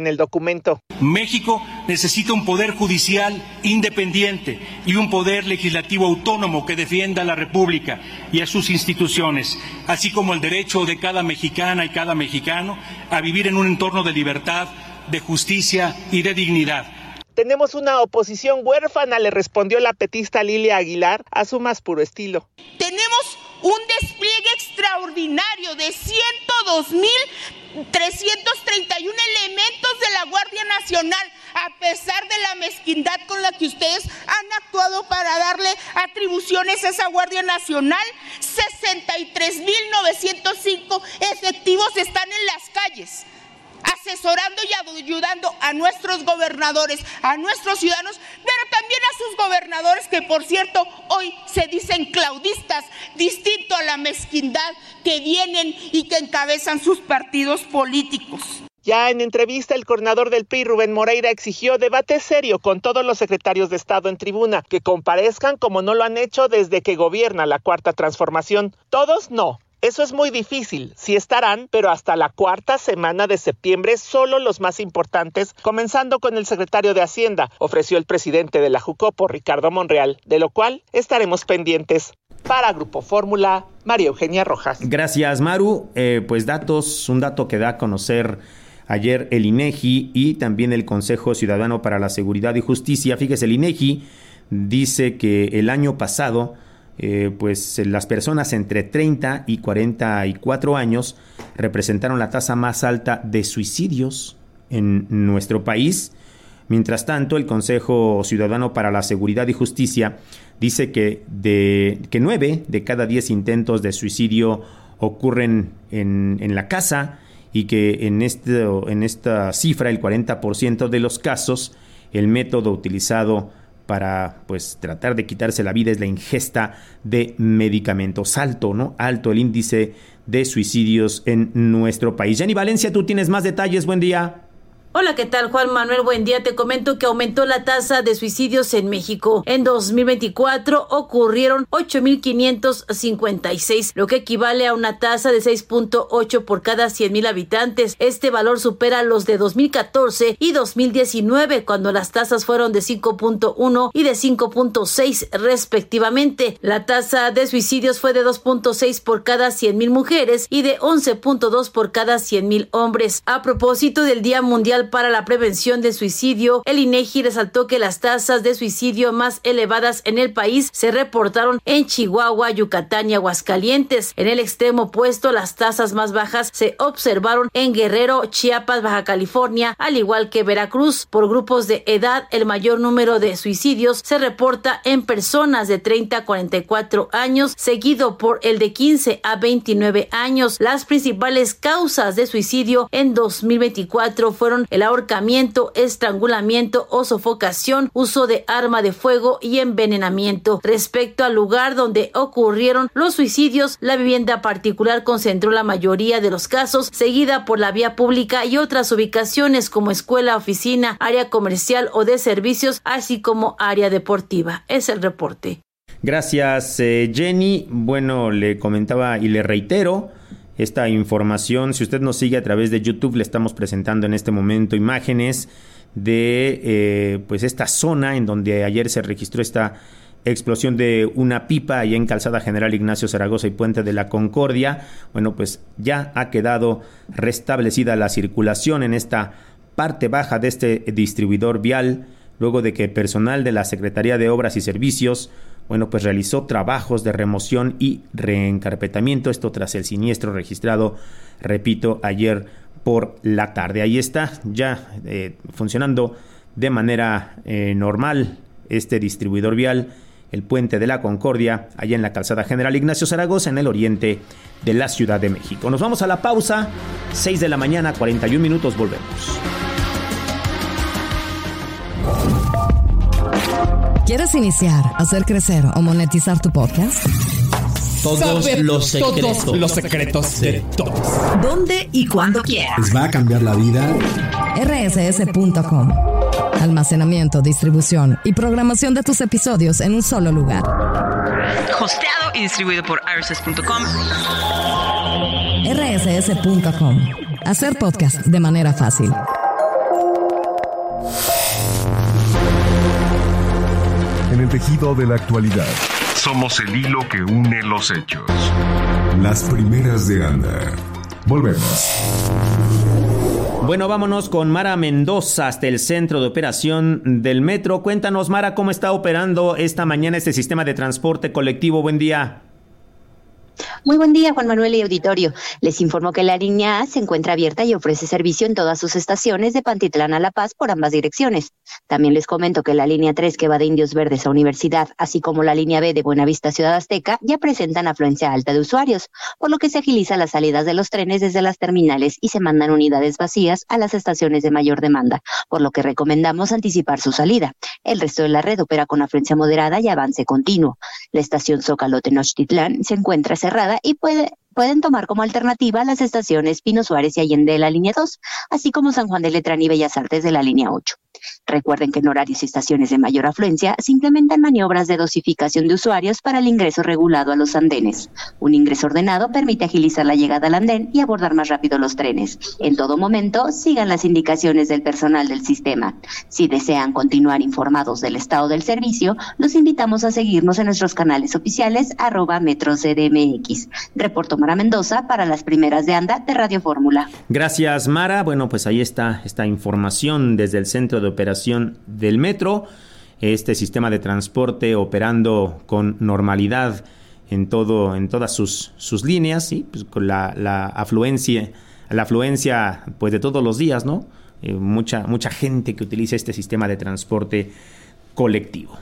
en el documento. México necesita un poder judicial independiente y un poder legislativo autónomo que defienda a la República y a sus instituciones, así como el derecho de cada mexicana y cada mexicano a vivir en un entorno de libertad, de justicia y de dignidad. Tenemos una oposición huérfana, le respondió la petista Lilia Aguilar a su más puro estilo. Tenemos un despliegue extraordinario de ciento dos mil trescientos treinta y uno elementos de la Guardia Nacional, a pesar de la mezquindad con la que ustedes han actuado para darle atribuciones a esa Guardia Nacional. sesenta y tres mil novecientos cinco efectivos están en las calles, asesorando y ayudando a nuestros gobernadores, a nuestros ciudadanos, pero también a sus gobernadores, que por cierto hoy se dicen claudistas, distinto a la mezquindad que vienen y que encabezan sus partidos políticos. Ya en entrevista, el coordinador del P R I, Rubén Moreira, exigió debate serio con todos los secretarios de Estado en tribuna, que comparezcan como no lo han hecho desde que gobierna la Cuarta Transformación. Todos no. Eso es muy difícil, sí estarán, pero hasta la cuarta semana de septiembre solo los más importantes, comenzando con el secretario de Hacienda, ofreció el presidente de la Jucopo, Ricardo Monreal, de lo cual estaremos pendientes. Para Grupo Fórmula, María Eugenia Rojas. Gracias, Maru. Eh, pues datos, un dato que da a conocer ayer el INEGI y también el Consejo Ciudadano para la Seguridad y Justicia. Fíjese, el INEGI dice que el año pasado Eh, pues las personas entre treinta y cuarenta y cuatro años representaron la tasa más alta de suicidios en nuestro país. Mientras tanto, el Consejo Ciudadano para la Seguridad y Justicia dice que, de, que nueve de cada diez intentos de suicidio ocurren en, en la casa y que en, este, en esta cifra, el cuarenta por ciento de los casos, el método utilizado para pues tratar de quitarse la vida es la ingesta de medicamentos. Alto, ¿no? Alto el índice de suicidios en nuestro país. Jenny Valencia, tú tienes más detalles. Buen día. Hola, ¿qué tal, Juan Manuel? Buen día. Te comento que aumentó la tasa de suicidios en México. En dos mil veinticuatro ocurrieron ocho mil quinientos cincuenta y seis, lo que equivale a una tasa de seis punto ocho por cada cien mil habitantes. Este valor supera los de dos mil catorce y dos mil diecinueve, cuando las tasas fueron de cinco punto uno y de cinco punto seis respectivamente. La tasa de suicidios fue de dos punto seis por cada cien mil mujeres y de once punto dos por cada cien mil hombres. A propósito del Día Mundial para la Prevención del Suicidio, el INEGI resaltó que las tasas de suicidio más elevadas en el país se reportaron en Chihuahua, Yucatán y Aguascalientes. En el extremo opuesto, las tasas más bajas se observaron en Guerrero, Chiapas, Baja California, al igual que Veracruz. Por grupos de edad, el mayor número de suicidios se reporta en personas de treinta a cuarenta y cuatro años, seguido por el de quince a veintinueve años. Las principales causas de suicidio en dos mil veinticuatro fueron el ahorcamiento, estrangulamiento o sofocación, uso de arma de fuego y envenenamiento. Respecto al lugar donde ocurrieron los suicidios, la vivienda particular concentró la mayoría de los casos, seguida por la vía pública y otras ubicaciones como escuela, oficina, área comercial o de servicios, así como área deportiva. Es el reporte. Gracias, eh, Jenny. Bueno, le comentaba y le reitero esta información. Si usted nos sigue a través de YouTube, le estamos presentando en este momento imágenes de eh, pues esta zona en donde ayer se registró esta explosión de una pipa allá en Calzada General Ignacio Zaragoza y Puente de la Concordia. Bueno, pues ya ha quedado restablecida la circulación en esta parte baja de este distribuidor vial, luego de que personal de la Secretaría de Obras y Servicios bueno, pues realizó trabajos de remoción y reencarpetamiento, esto tras el siniestro registrado, repito, ayer por la tarde. Ahí está, ya eh, funcionando de manera eh, normal este distribuidor vial, el Puente de la Concordia, allá en la Calzada General Ignacio Zaragoza, en el oriente de la Ciudad de México. Nos vamos a la pausa, seis de la mañana, cuarenta y un minutos, volvemos. ¿Quieres iniciar, hacer crecer o monetizar tu podcast? Todos Saber los secretos. Todos los secretos de todos. ¿Dónde y cuándo quieras? ¿Les va a cambiar la vida? R S S punto com. Almacenamiento, distribución y programación de tus episodios en un solo lugar. Hosteado y distribuido por R S S punto com. R S S punto com. Hacer podcast de manera fácil. el tejido de la actualidad. Somos el hilo que une los hechos. Las primeras de Anda. Volvemos. Bueno, vámonos con Mara Mendoza hasta el centro de operación del metro. Cuéntanos, Mara, cómo está operando esta mañana este sistema de transporte colectivo. Buen día. Muy buen día, Juan Manuel y auditorio. Les informo que la línea A se encuentra abierta y ofrece servicio en todas sus estaciones de Pantitlán a La Paz por ambas direcciones. También les comento que la línea tres, que va de Indios Verdes a Universidad, así como la línea B de Buenavista Ciudad Azteca, ya presentan afluencia alta de usuarios, por lo que se agiliza las salidas de los trenes desde las terminales y se mandan unidades vacías a las estaciones de mayor demanda, por lo que recomendamos anticipar su salida. El resto de la red opera con afluencia moderada y avance continuo. La estación Zócalo Tenochtitlán se encuentra cerrada y puede, pueden tomar como alternativa las estaciones Pino Suárez y Allende de la línea dos, así como San Juan de Letrán y Bellas Artes de la línea ocho. Recuerden que en horarios y estaciones de mayor afluencia se implementan maniobras de dosificación de usuarios para el ingreso regulado a los andenes. Un ingreso ordenado permite agilizar la llegada al andén y abordar más rápido los trenes. En todo momento, sigan las indicaciones del personal del sistema. Si desean continuar informados del estado del servicio, los invitamos a seguirnos en nuestros canales oficiales arroba Metro C D M X. Reporto Mara Mendoza para las primeras de Anda de Radio Fórmula. Gracias, Mara. Bueno, pues ahí está esta información desde el centro de operación del metro, este sistema de transporte operando con normalidad en todo, en todas sus, sus líneas, ¿sí? Pues con la, la afluencia, la afluencia pues de todos los días, ¿no? Eh, mucha, mucha gente que utiliza este sistema de transporte colectivo.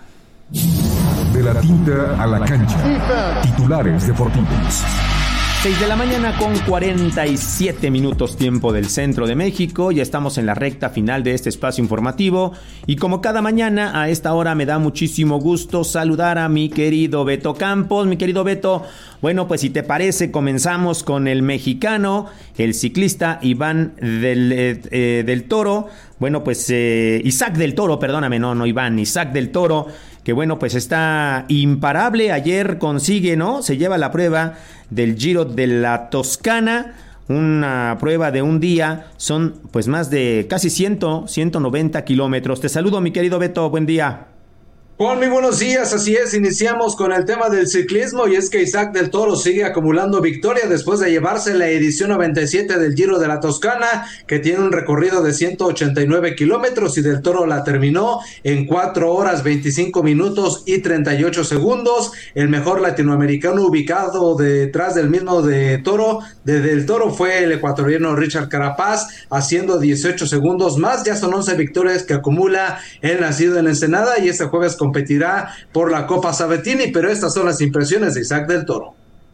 De la tinta a la cancha. Titulares deportivos. seis de la mañana con cuarenta y siete minutos tiempo del centro de México. Ya estamos en la recta final de este espacio informativo y como cada mañana a esta hora me da muchísimo gusto saludar a mi querido Beto Campos. Mi querido Beto, bueno, pues si te parece comenzamos con el mexicano, el ciclista Iván del, eh, eh, del Toro. Bueno, pues eh, Isaac del Toro, perdóname, no, no Iván, Isaac del Toro, que bueno, pues está imparable. Ayer consigue, ¿no? Se lleva la prueba del Giro de la Toscana, una prueba de un día, son pues más de casi cien, ciento noventa kilómetros. Te saludo, mi querido Beto, buen día. Juan, muy buenos días, así es, iniciamos con el tema del ciclismo y es que Isaac del Toro sigue acumulando victoria después de llevarse la edición noventa y siete del Giro de la Toscana, que tiene un recorrido de ciento ochenta y nueve kilómetros y del Toro la terminó en cuatro horas veinticinco minutos y treinta y ocho segundos, el mejor latinoamericano ubicado detrás del mismo de Toro, de del Toro fue el ecuatoriano Richard Carapaz, haciendo dieciocho segundos más, ya son once victorias que acumula el nacido en Ensenada y este jueves competirá por la Copa Sabatini, pero estas son las impresiones de Isaac del Toro.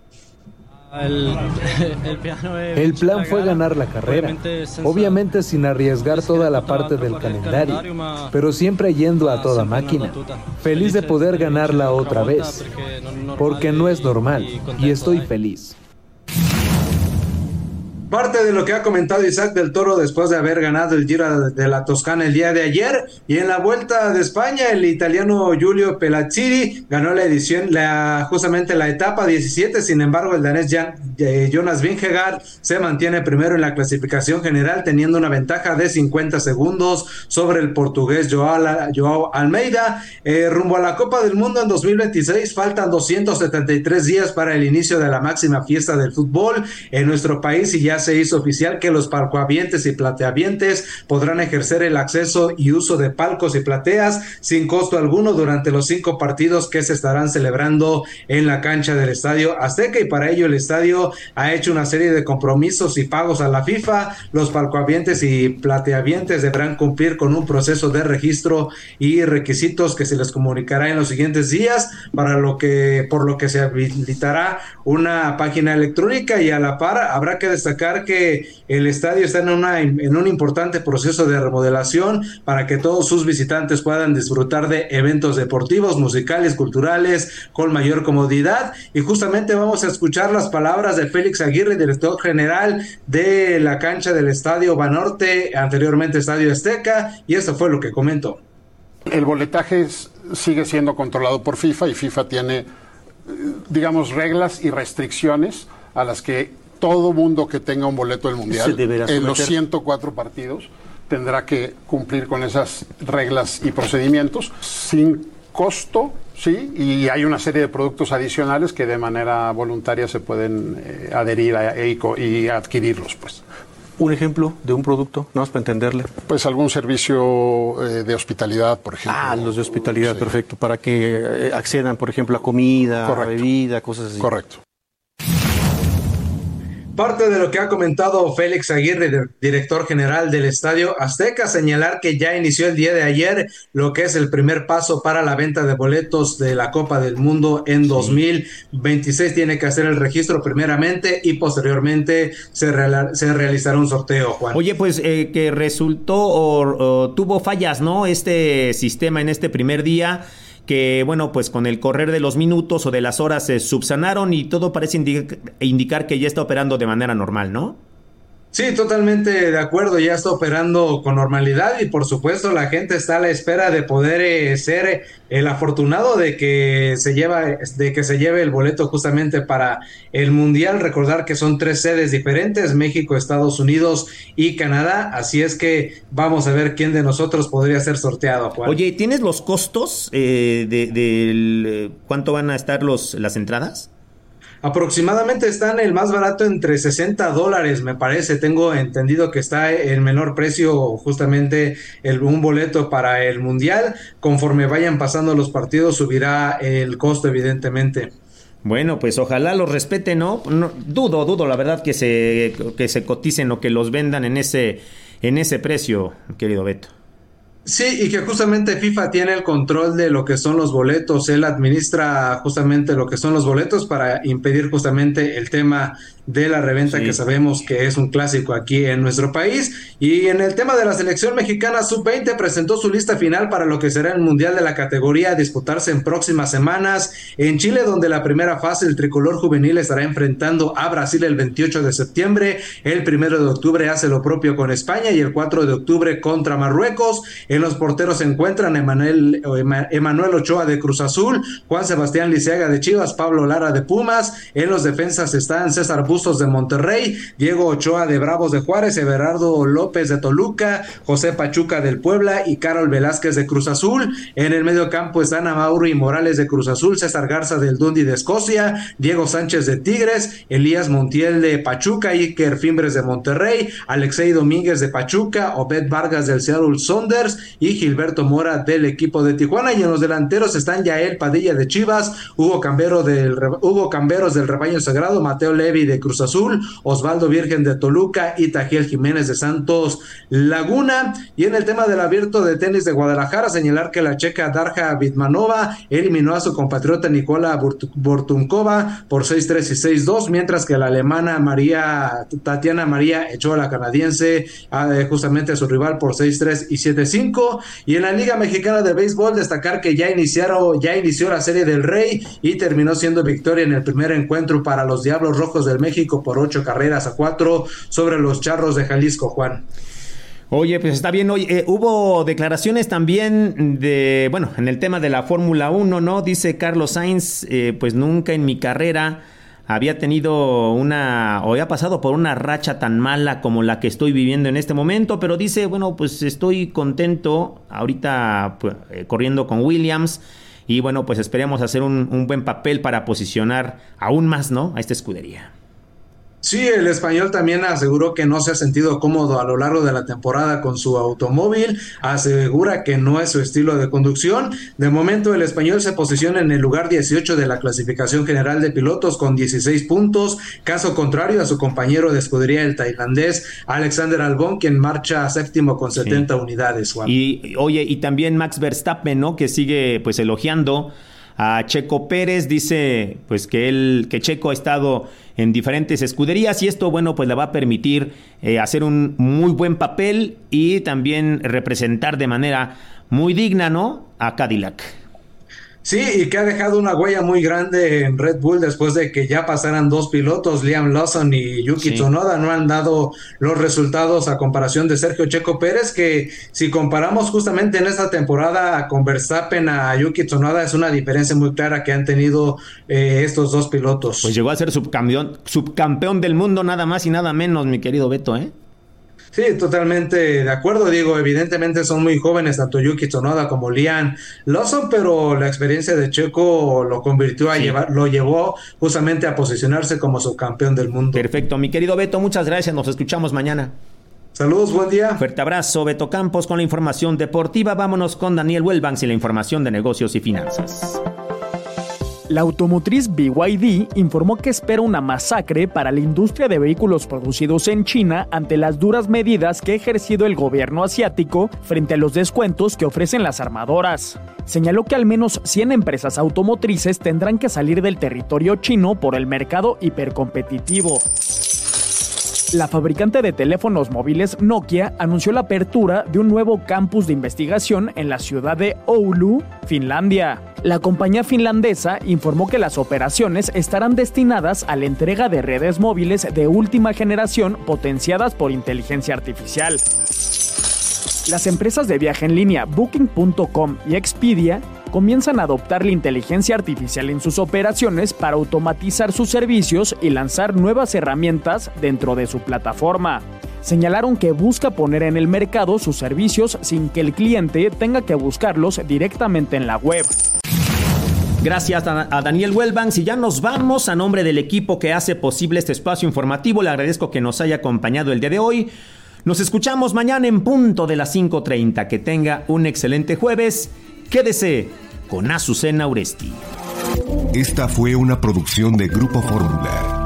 El, el, el plan fue ganar la carrera, obviamente sin arriesgar toda la parte del calendario, pero siempre yendo a toda máquina. Feliz de poder ganarla otra vez, porque no es normal, y estoy feliz. Parte de lo que ha comentado Isaac del Toro después de haber ganado el Giro de la Toscana el día de ayer, y en la Vuelta de España el italiano Giulio Pelazziri ganó la edición, la, justamente la etapa diecisiete, sin embargo el danés Jan, eh, Jonas Vingegaard se mantiene primero en la clasificación general teniendo una ventaja de cincuenta segundos sobre el portugués Joao, Joao Almeida. Eh, rumbo a la Copa del Mundo en dos mil veintiséis faltan doscientos setenta y tres días para el inicio de la máxima fiesta del fútbol en nuestro país y ya se hizo oficial que los palcoavientes y plateavientes podrán ejercer el acceso y uso de palcos y plateas sin costo alguno durante los cinco partidos que se estarán celebrando en la cancha del Estadio Azteca, y para ello el estadio ha hecho una serie de compromisos y pagos a la FIFA. Los palcoavientes y plateavientes deberán cumplir con un proceso de registro y requisitos que se les comunicará en los siguientes días, para lo que por lo que se habilitará una página electrónica, y a la par habrá que destacar que el estadio está en, una, en un importante proceso de remodelación para que todos sus visitantes puedan disfrutar de eventos deportivos, musicales, culturales con mayor comodidad. Y justamente vamos a escuchar las palabras de Félix Aguirre, director general de la cancha del Estadio Banorte, anteriormente Estadio Azteca, y esto fue lo que comentó. El boletaje es, sigue siendo controlado por FIFA, y FIFA tiene, digamos, reglas y restricciones a las que todo mundo que tenga un boleto del Mundial en los ciento cuatro partidos tendrá que cumplir con esas reglas y procedimientos sin costo sí, y hay una serie de productos adicionales que de manera voluntaria se pueden eh, adherir a, y, y adquirirlos, pues. Un ejemplo de un producto, nada más para entenderle. Pues algún servicio eh, de hospitalidad, por ejemplo. Ah, los de hospitalidad, sí. Perfecto, para que eh, accedan, por ejemplo, a comida, correcto, a bebida, cosas así. Correcto. Parte de lo que ha comentado Félix Aguirre, director general del Estadio Azteca, señalar que ya inició el día de ayer lo que es el primer paso para la venta de boletos de la Copa del Mundo en sí. dos mil veintiséis. Tiene que hacer el registro primeramente y posteriormente se, real, se realizará un sorteo, Juan. Oye, pues eh, que resultó o, o tuvo fallas, ¿no? Este sistema en este primer día, que bueno, pues con el correr de los minutos o de las horas se subsanaron y todo parece indica, indicar que ya está operando de manera normal, ¿no? Sí, totalmente de acuerdo, ya está operando con normalidad y por supuesto la gente está a la espera de poder eh, ser el afortunado de que se lleva, de que se lleve el boleto justamente para el Mundial. Recordar que son tres sedes diferentes, México, Estados Unidos y Canadá, así es que vamos a ver quién de nosotros podría ser sorteado, Juan. Oye, ¿tienes los costos eh, de, de, de cuánto van a estar los las entradas? Aproximadamente están el más barato entre sesenta dólares, me parece. Tengo entendido que está el menor precio justamente el, un boleto para el Mundial. Conforme vayan pasando los partidos subirá el costo, evidentemente. Bueno, pues ojalá los respeten, ¿no? no dudo, dudo, la verdad, que se, que se coticen o que los vendan en ese, en ese precio, querido Beto. Sí, y que justamente FIFA tiene el control de lo que son los boletos, él administra justamente lo que son los boletos para impedir justamente el tema de la reventa, sí, que sabemos que es un clásico aquí en nuestro país. Y en el tema de la selección mexicana sub veinte presentó su lista final para lo que será el Mundial de la categoría a disputarse en próximas semanas en Chile, donde la primera fase el tricolor juvenil estará enfrentando a Brasil el veintiocho de septiembre, el primero de octubre hace lo propio con España y el cuatro de octubre contra Marruecos. En los porteros se encuentran Emanuel, Emanuel Ochoa de Cruz Azul, Juan Sebastián Liceaga de Chivas, Pablo Lara de Pumas. En los defensas están César Bustos de Monterrey, Diego Ochoa de Bravos de Juárez, Everardo López de Toluca, José Pachuca del Puebla y Carol Velázquez de Cruz Azul. En el medio campo están Amaury Morales de Cruz Azul, César Garza del Dundee de Escocia, Diego Sánchez de Tigres, Elías Montiel de Pachuca, Iker Fimbres de Monterrey, Alexei Domínguez de Pachuca, Obed Vargas del Seattle Sounders y Gilberto Mora del equipo de Tijuana. Y en los delanteros están Yael Padilla de Chivas, Hugo Cambero del Hugo Camberos del Rebaño Sagrado, Mateo Levi de Cruz Azul, Osvaldo Virgen de Toluca y Tajiel Jiménez de Santos Laguna. Y en el tema del abierto de tenis de Guadalajara, señalar que la checa Darja Bitmanova eliminó a su compatriota Nicola Bortunkova por seis tres y seis dos, mientras que la alemana María Tatiana María echó a la canadiense a, justamente a su rival por seis tres y siete cinco. Y en la Liga Mexicana de Béisbol, destacar que ya iniciaron, ya inició la Serie del Rey y terminó siendo victoria en el primer encuentro para los Diablos Rojos del México por ocho carreras a cuatro sobre los Charros de Jalisco, Juan. Oye, pues está bien. Oye, eh, hubo declaraciones también de, bueno, en el tema de la Fórmula uno, ¿no? Dice Carlos Sainz, eh, pues nunca en mi carrera había tenido una, o había pasado por una racha tan mala como la que estoy viviendo en este momento, pero dice, bueno, pues estoy contento ahorita pues, eh, corriendo con Williams y bueno, pues esperemos hacer un, un buen papel para posicionar aún más, ¿no?, a esta escudería. Sí, el español también aseguró que no se ha sentido cómodo a lo largo de la temporada con su automóvil, asegura que no es su estilo de conducción. De momento el español se posiciona en el lugar dieciocho de la clasificación general de pilotos con dieciséis puntos, caso contrario a su compañero de escudería el tailandés Alexander Albon, quien marcha séptimo con setenta sí. unidades, Juan. Y oye, y también Max Verstappen, ¿no?, que sigue pues elogiando a Checo Pérez, dice pues que él, que Checo ha estado en diferentes escuderías y esto, bueno, pues le va a permitir eh, hacer un muy buen papel y también representar de manera muy digna, ¿no?, a Cadillac. Sí, y que ha dejado una huella muy grande en Red Bull después de que ya pasaran dos pilotos, Liam Lawson y Yuki sí. Tsunoda, no han dado los resultados a comparación de Sergio Checo Pérez, que si comparamos justamente en esta temporada con Verstappen a Yuki Tsunoda, es una diferencia muy clara que han tenido eh, estos dos pilotos. Pues llegó a ser subcampeón, subcampeón del mundo nada más y nada menos, mi querido Beto, ¿eh? Sí, totalmente de acuerdo, digo, evidentemente son muy jóvenes, tanto Yuki Tsunoda como Liam Lawson, pero la experiencia de Checo lo convirtió a sí. llevar, lo llevó justamente a posicionarse como subcampeón del mundo. Perfecto, mi querido Beto, muchas gracias, nos escuchamos mañana. Saludos, buen día. Fuerte abrazo, Beto Campos con la información deportiva. Vámonos con Daniel Wellbanks y la información de negocios y finanzas. La automotriz B Y D informó que espera una masacre para la industria de vehículos producidos en China ante las duras medidas que ha ejercido el gobierno asiático frente a los descuentos que ofrecen las armadoras. Señaló que al menos cien empresas automotrices tendrán que salir del territorio chino por el mercado hipercompetitivo. La fabricante de teléfonos móviles Nokia anunció la apertura de un nuevo campus de investigación en la ciudad de Oulu, Finlandia. La compañía finlandesa informó que las operaciones estarán destinadas a la entrega de redes móviles de última generación potenciadas por inteligencia artificial. Las empresas de viaje en línea Booking punto com y Expedia comienzan a adoptar la inteligencia artificial en sus operaciones para automatizar sus servicios y lanzar nuevas herramientas dentro de su plataforma. Señalaron que busca poner en el mercado sus servicios sin que el cliente tenga que buscarlos directamente en la web. Gracias a Daniel Wellbanks y ya nos vamos. A nombre del equipo que hace posible este espacio informativo, le agradezco que nos haya acompañado el día de hoy. Nos escuchamos mañana en punto de las cinco treinta. Que tenga un excelente jueves. Quédese con Azucena Uresti. Esta fue una producción de Grupo Fórmula.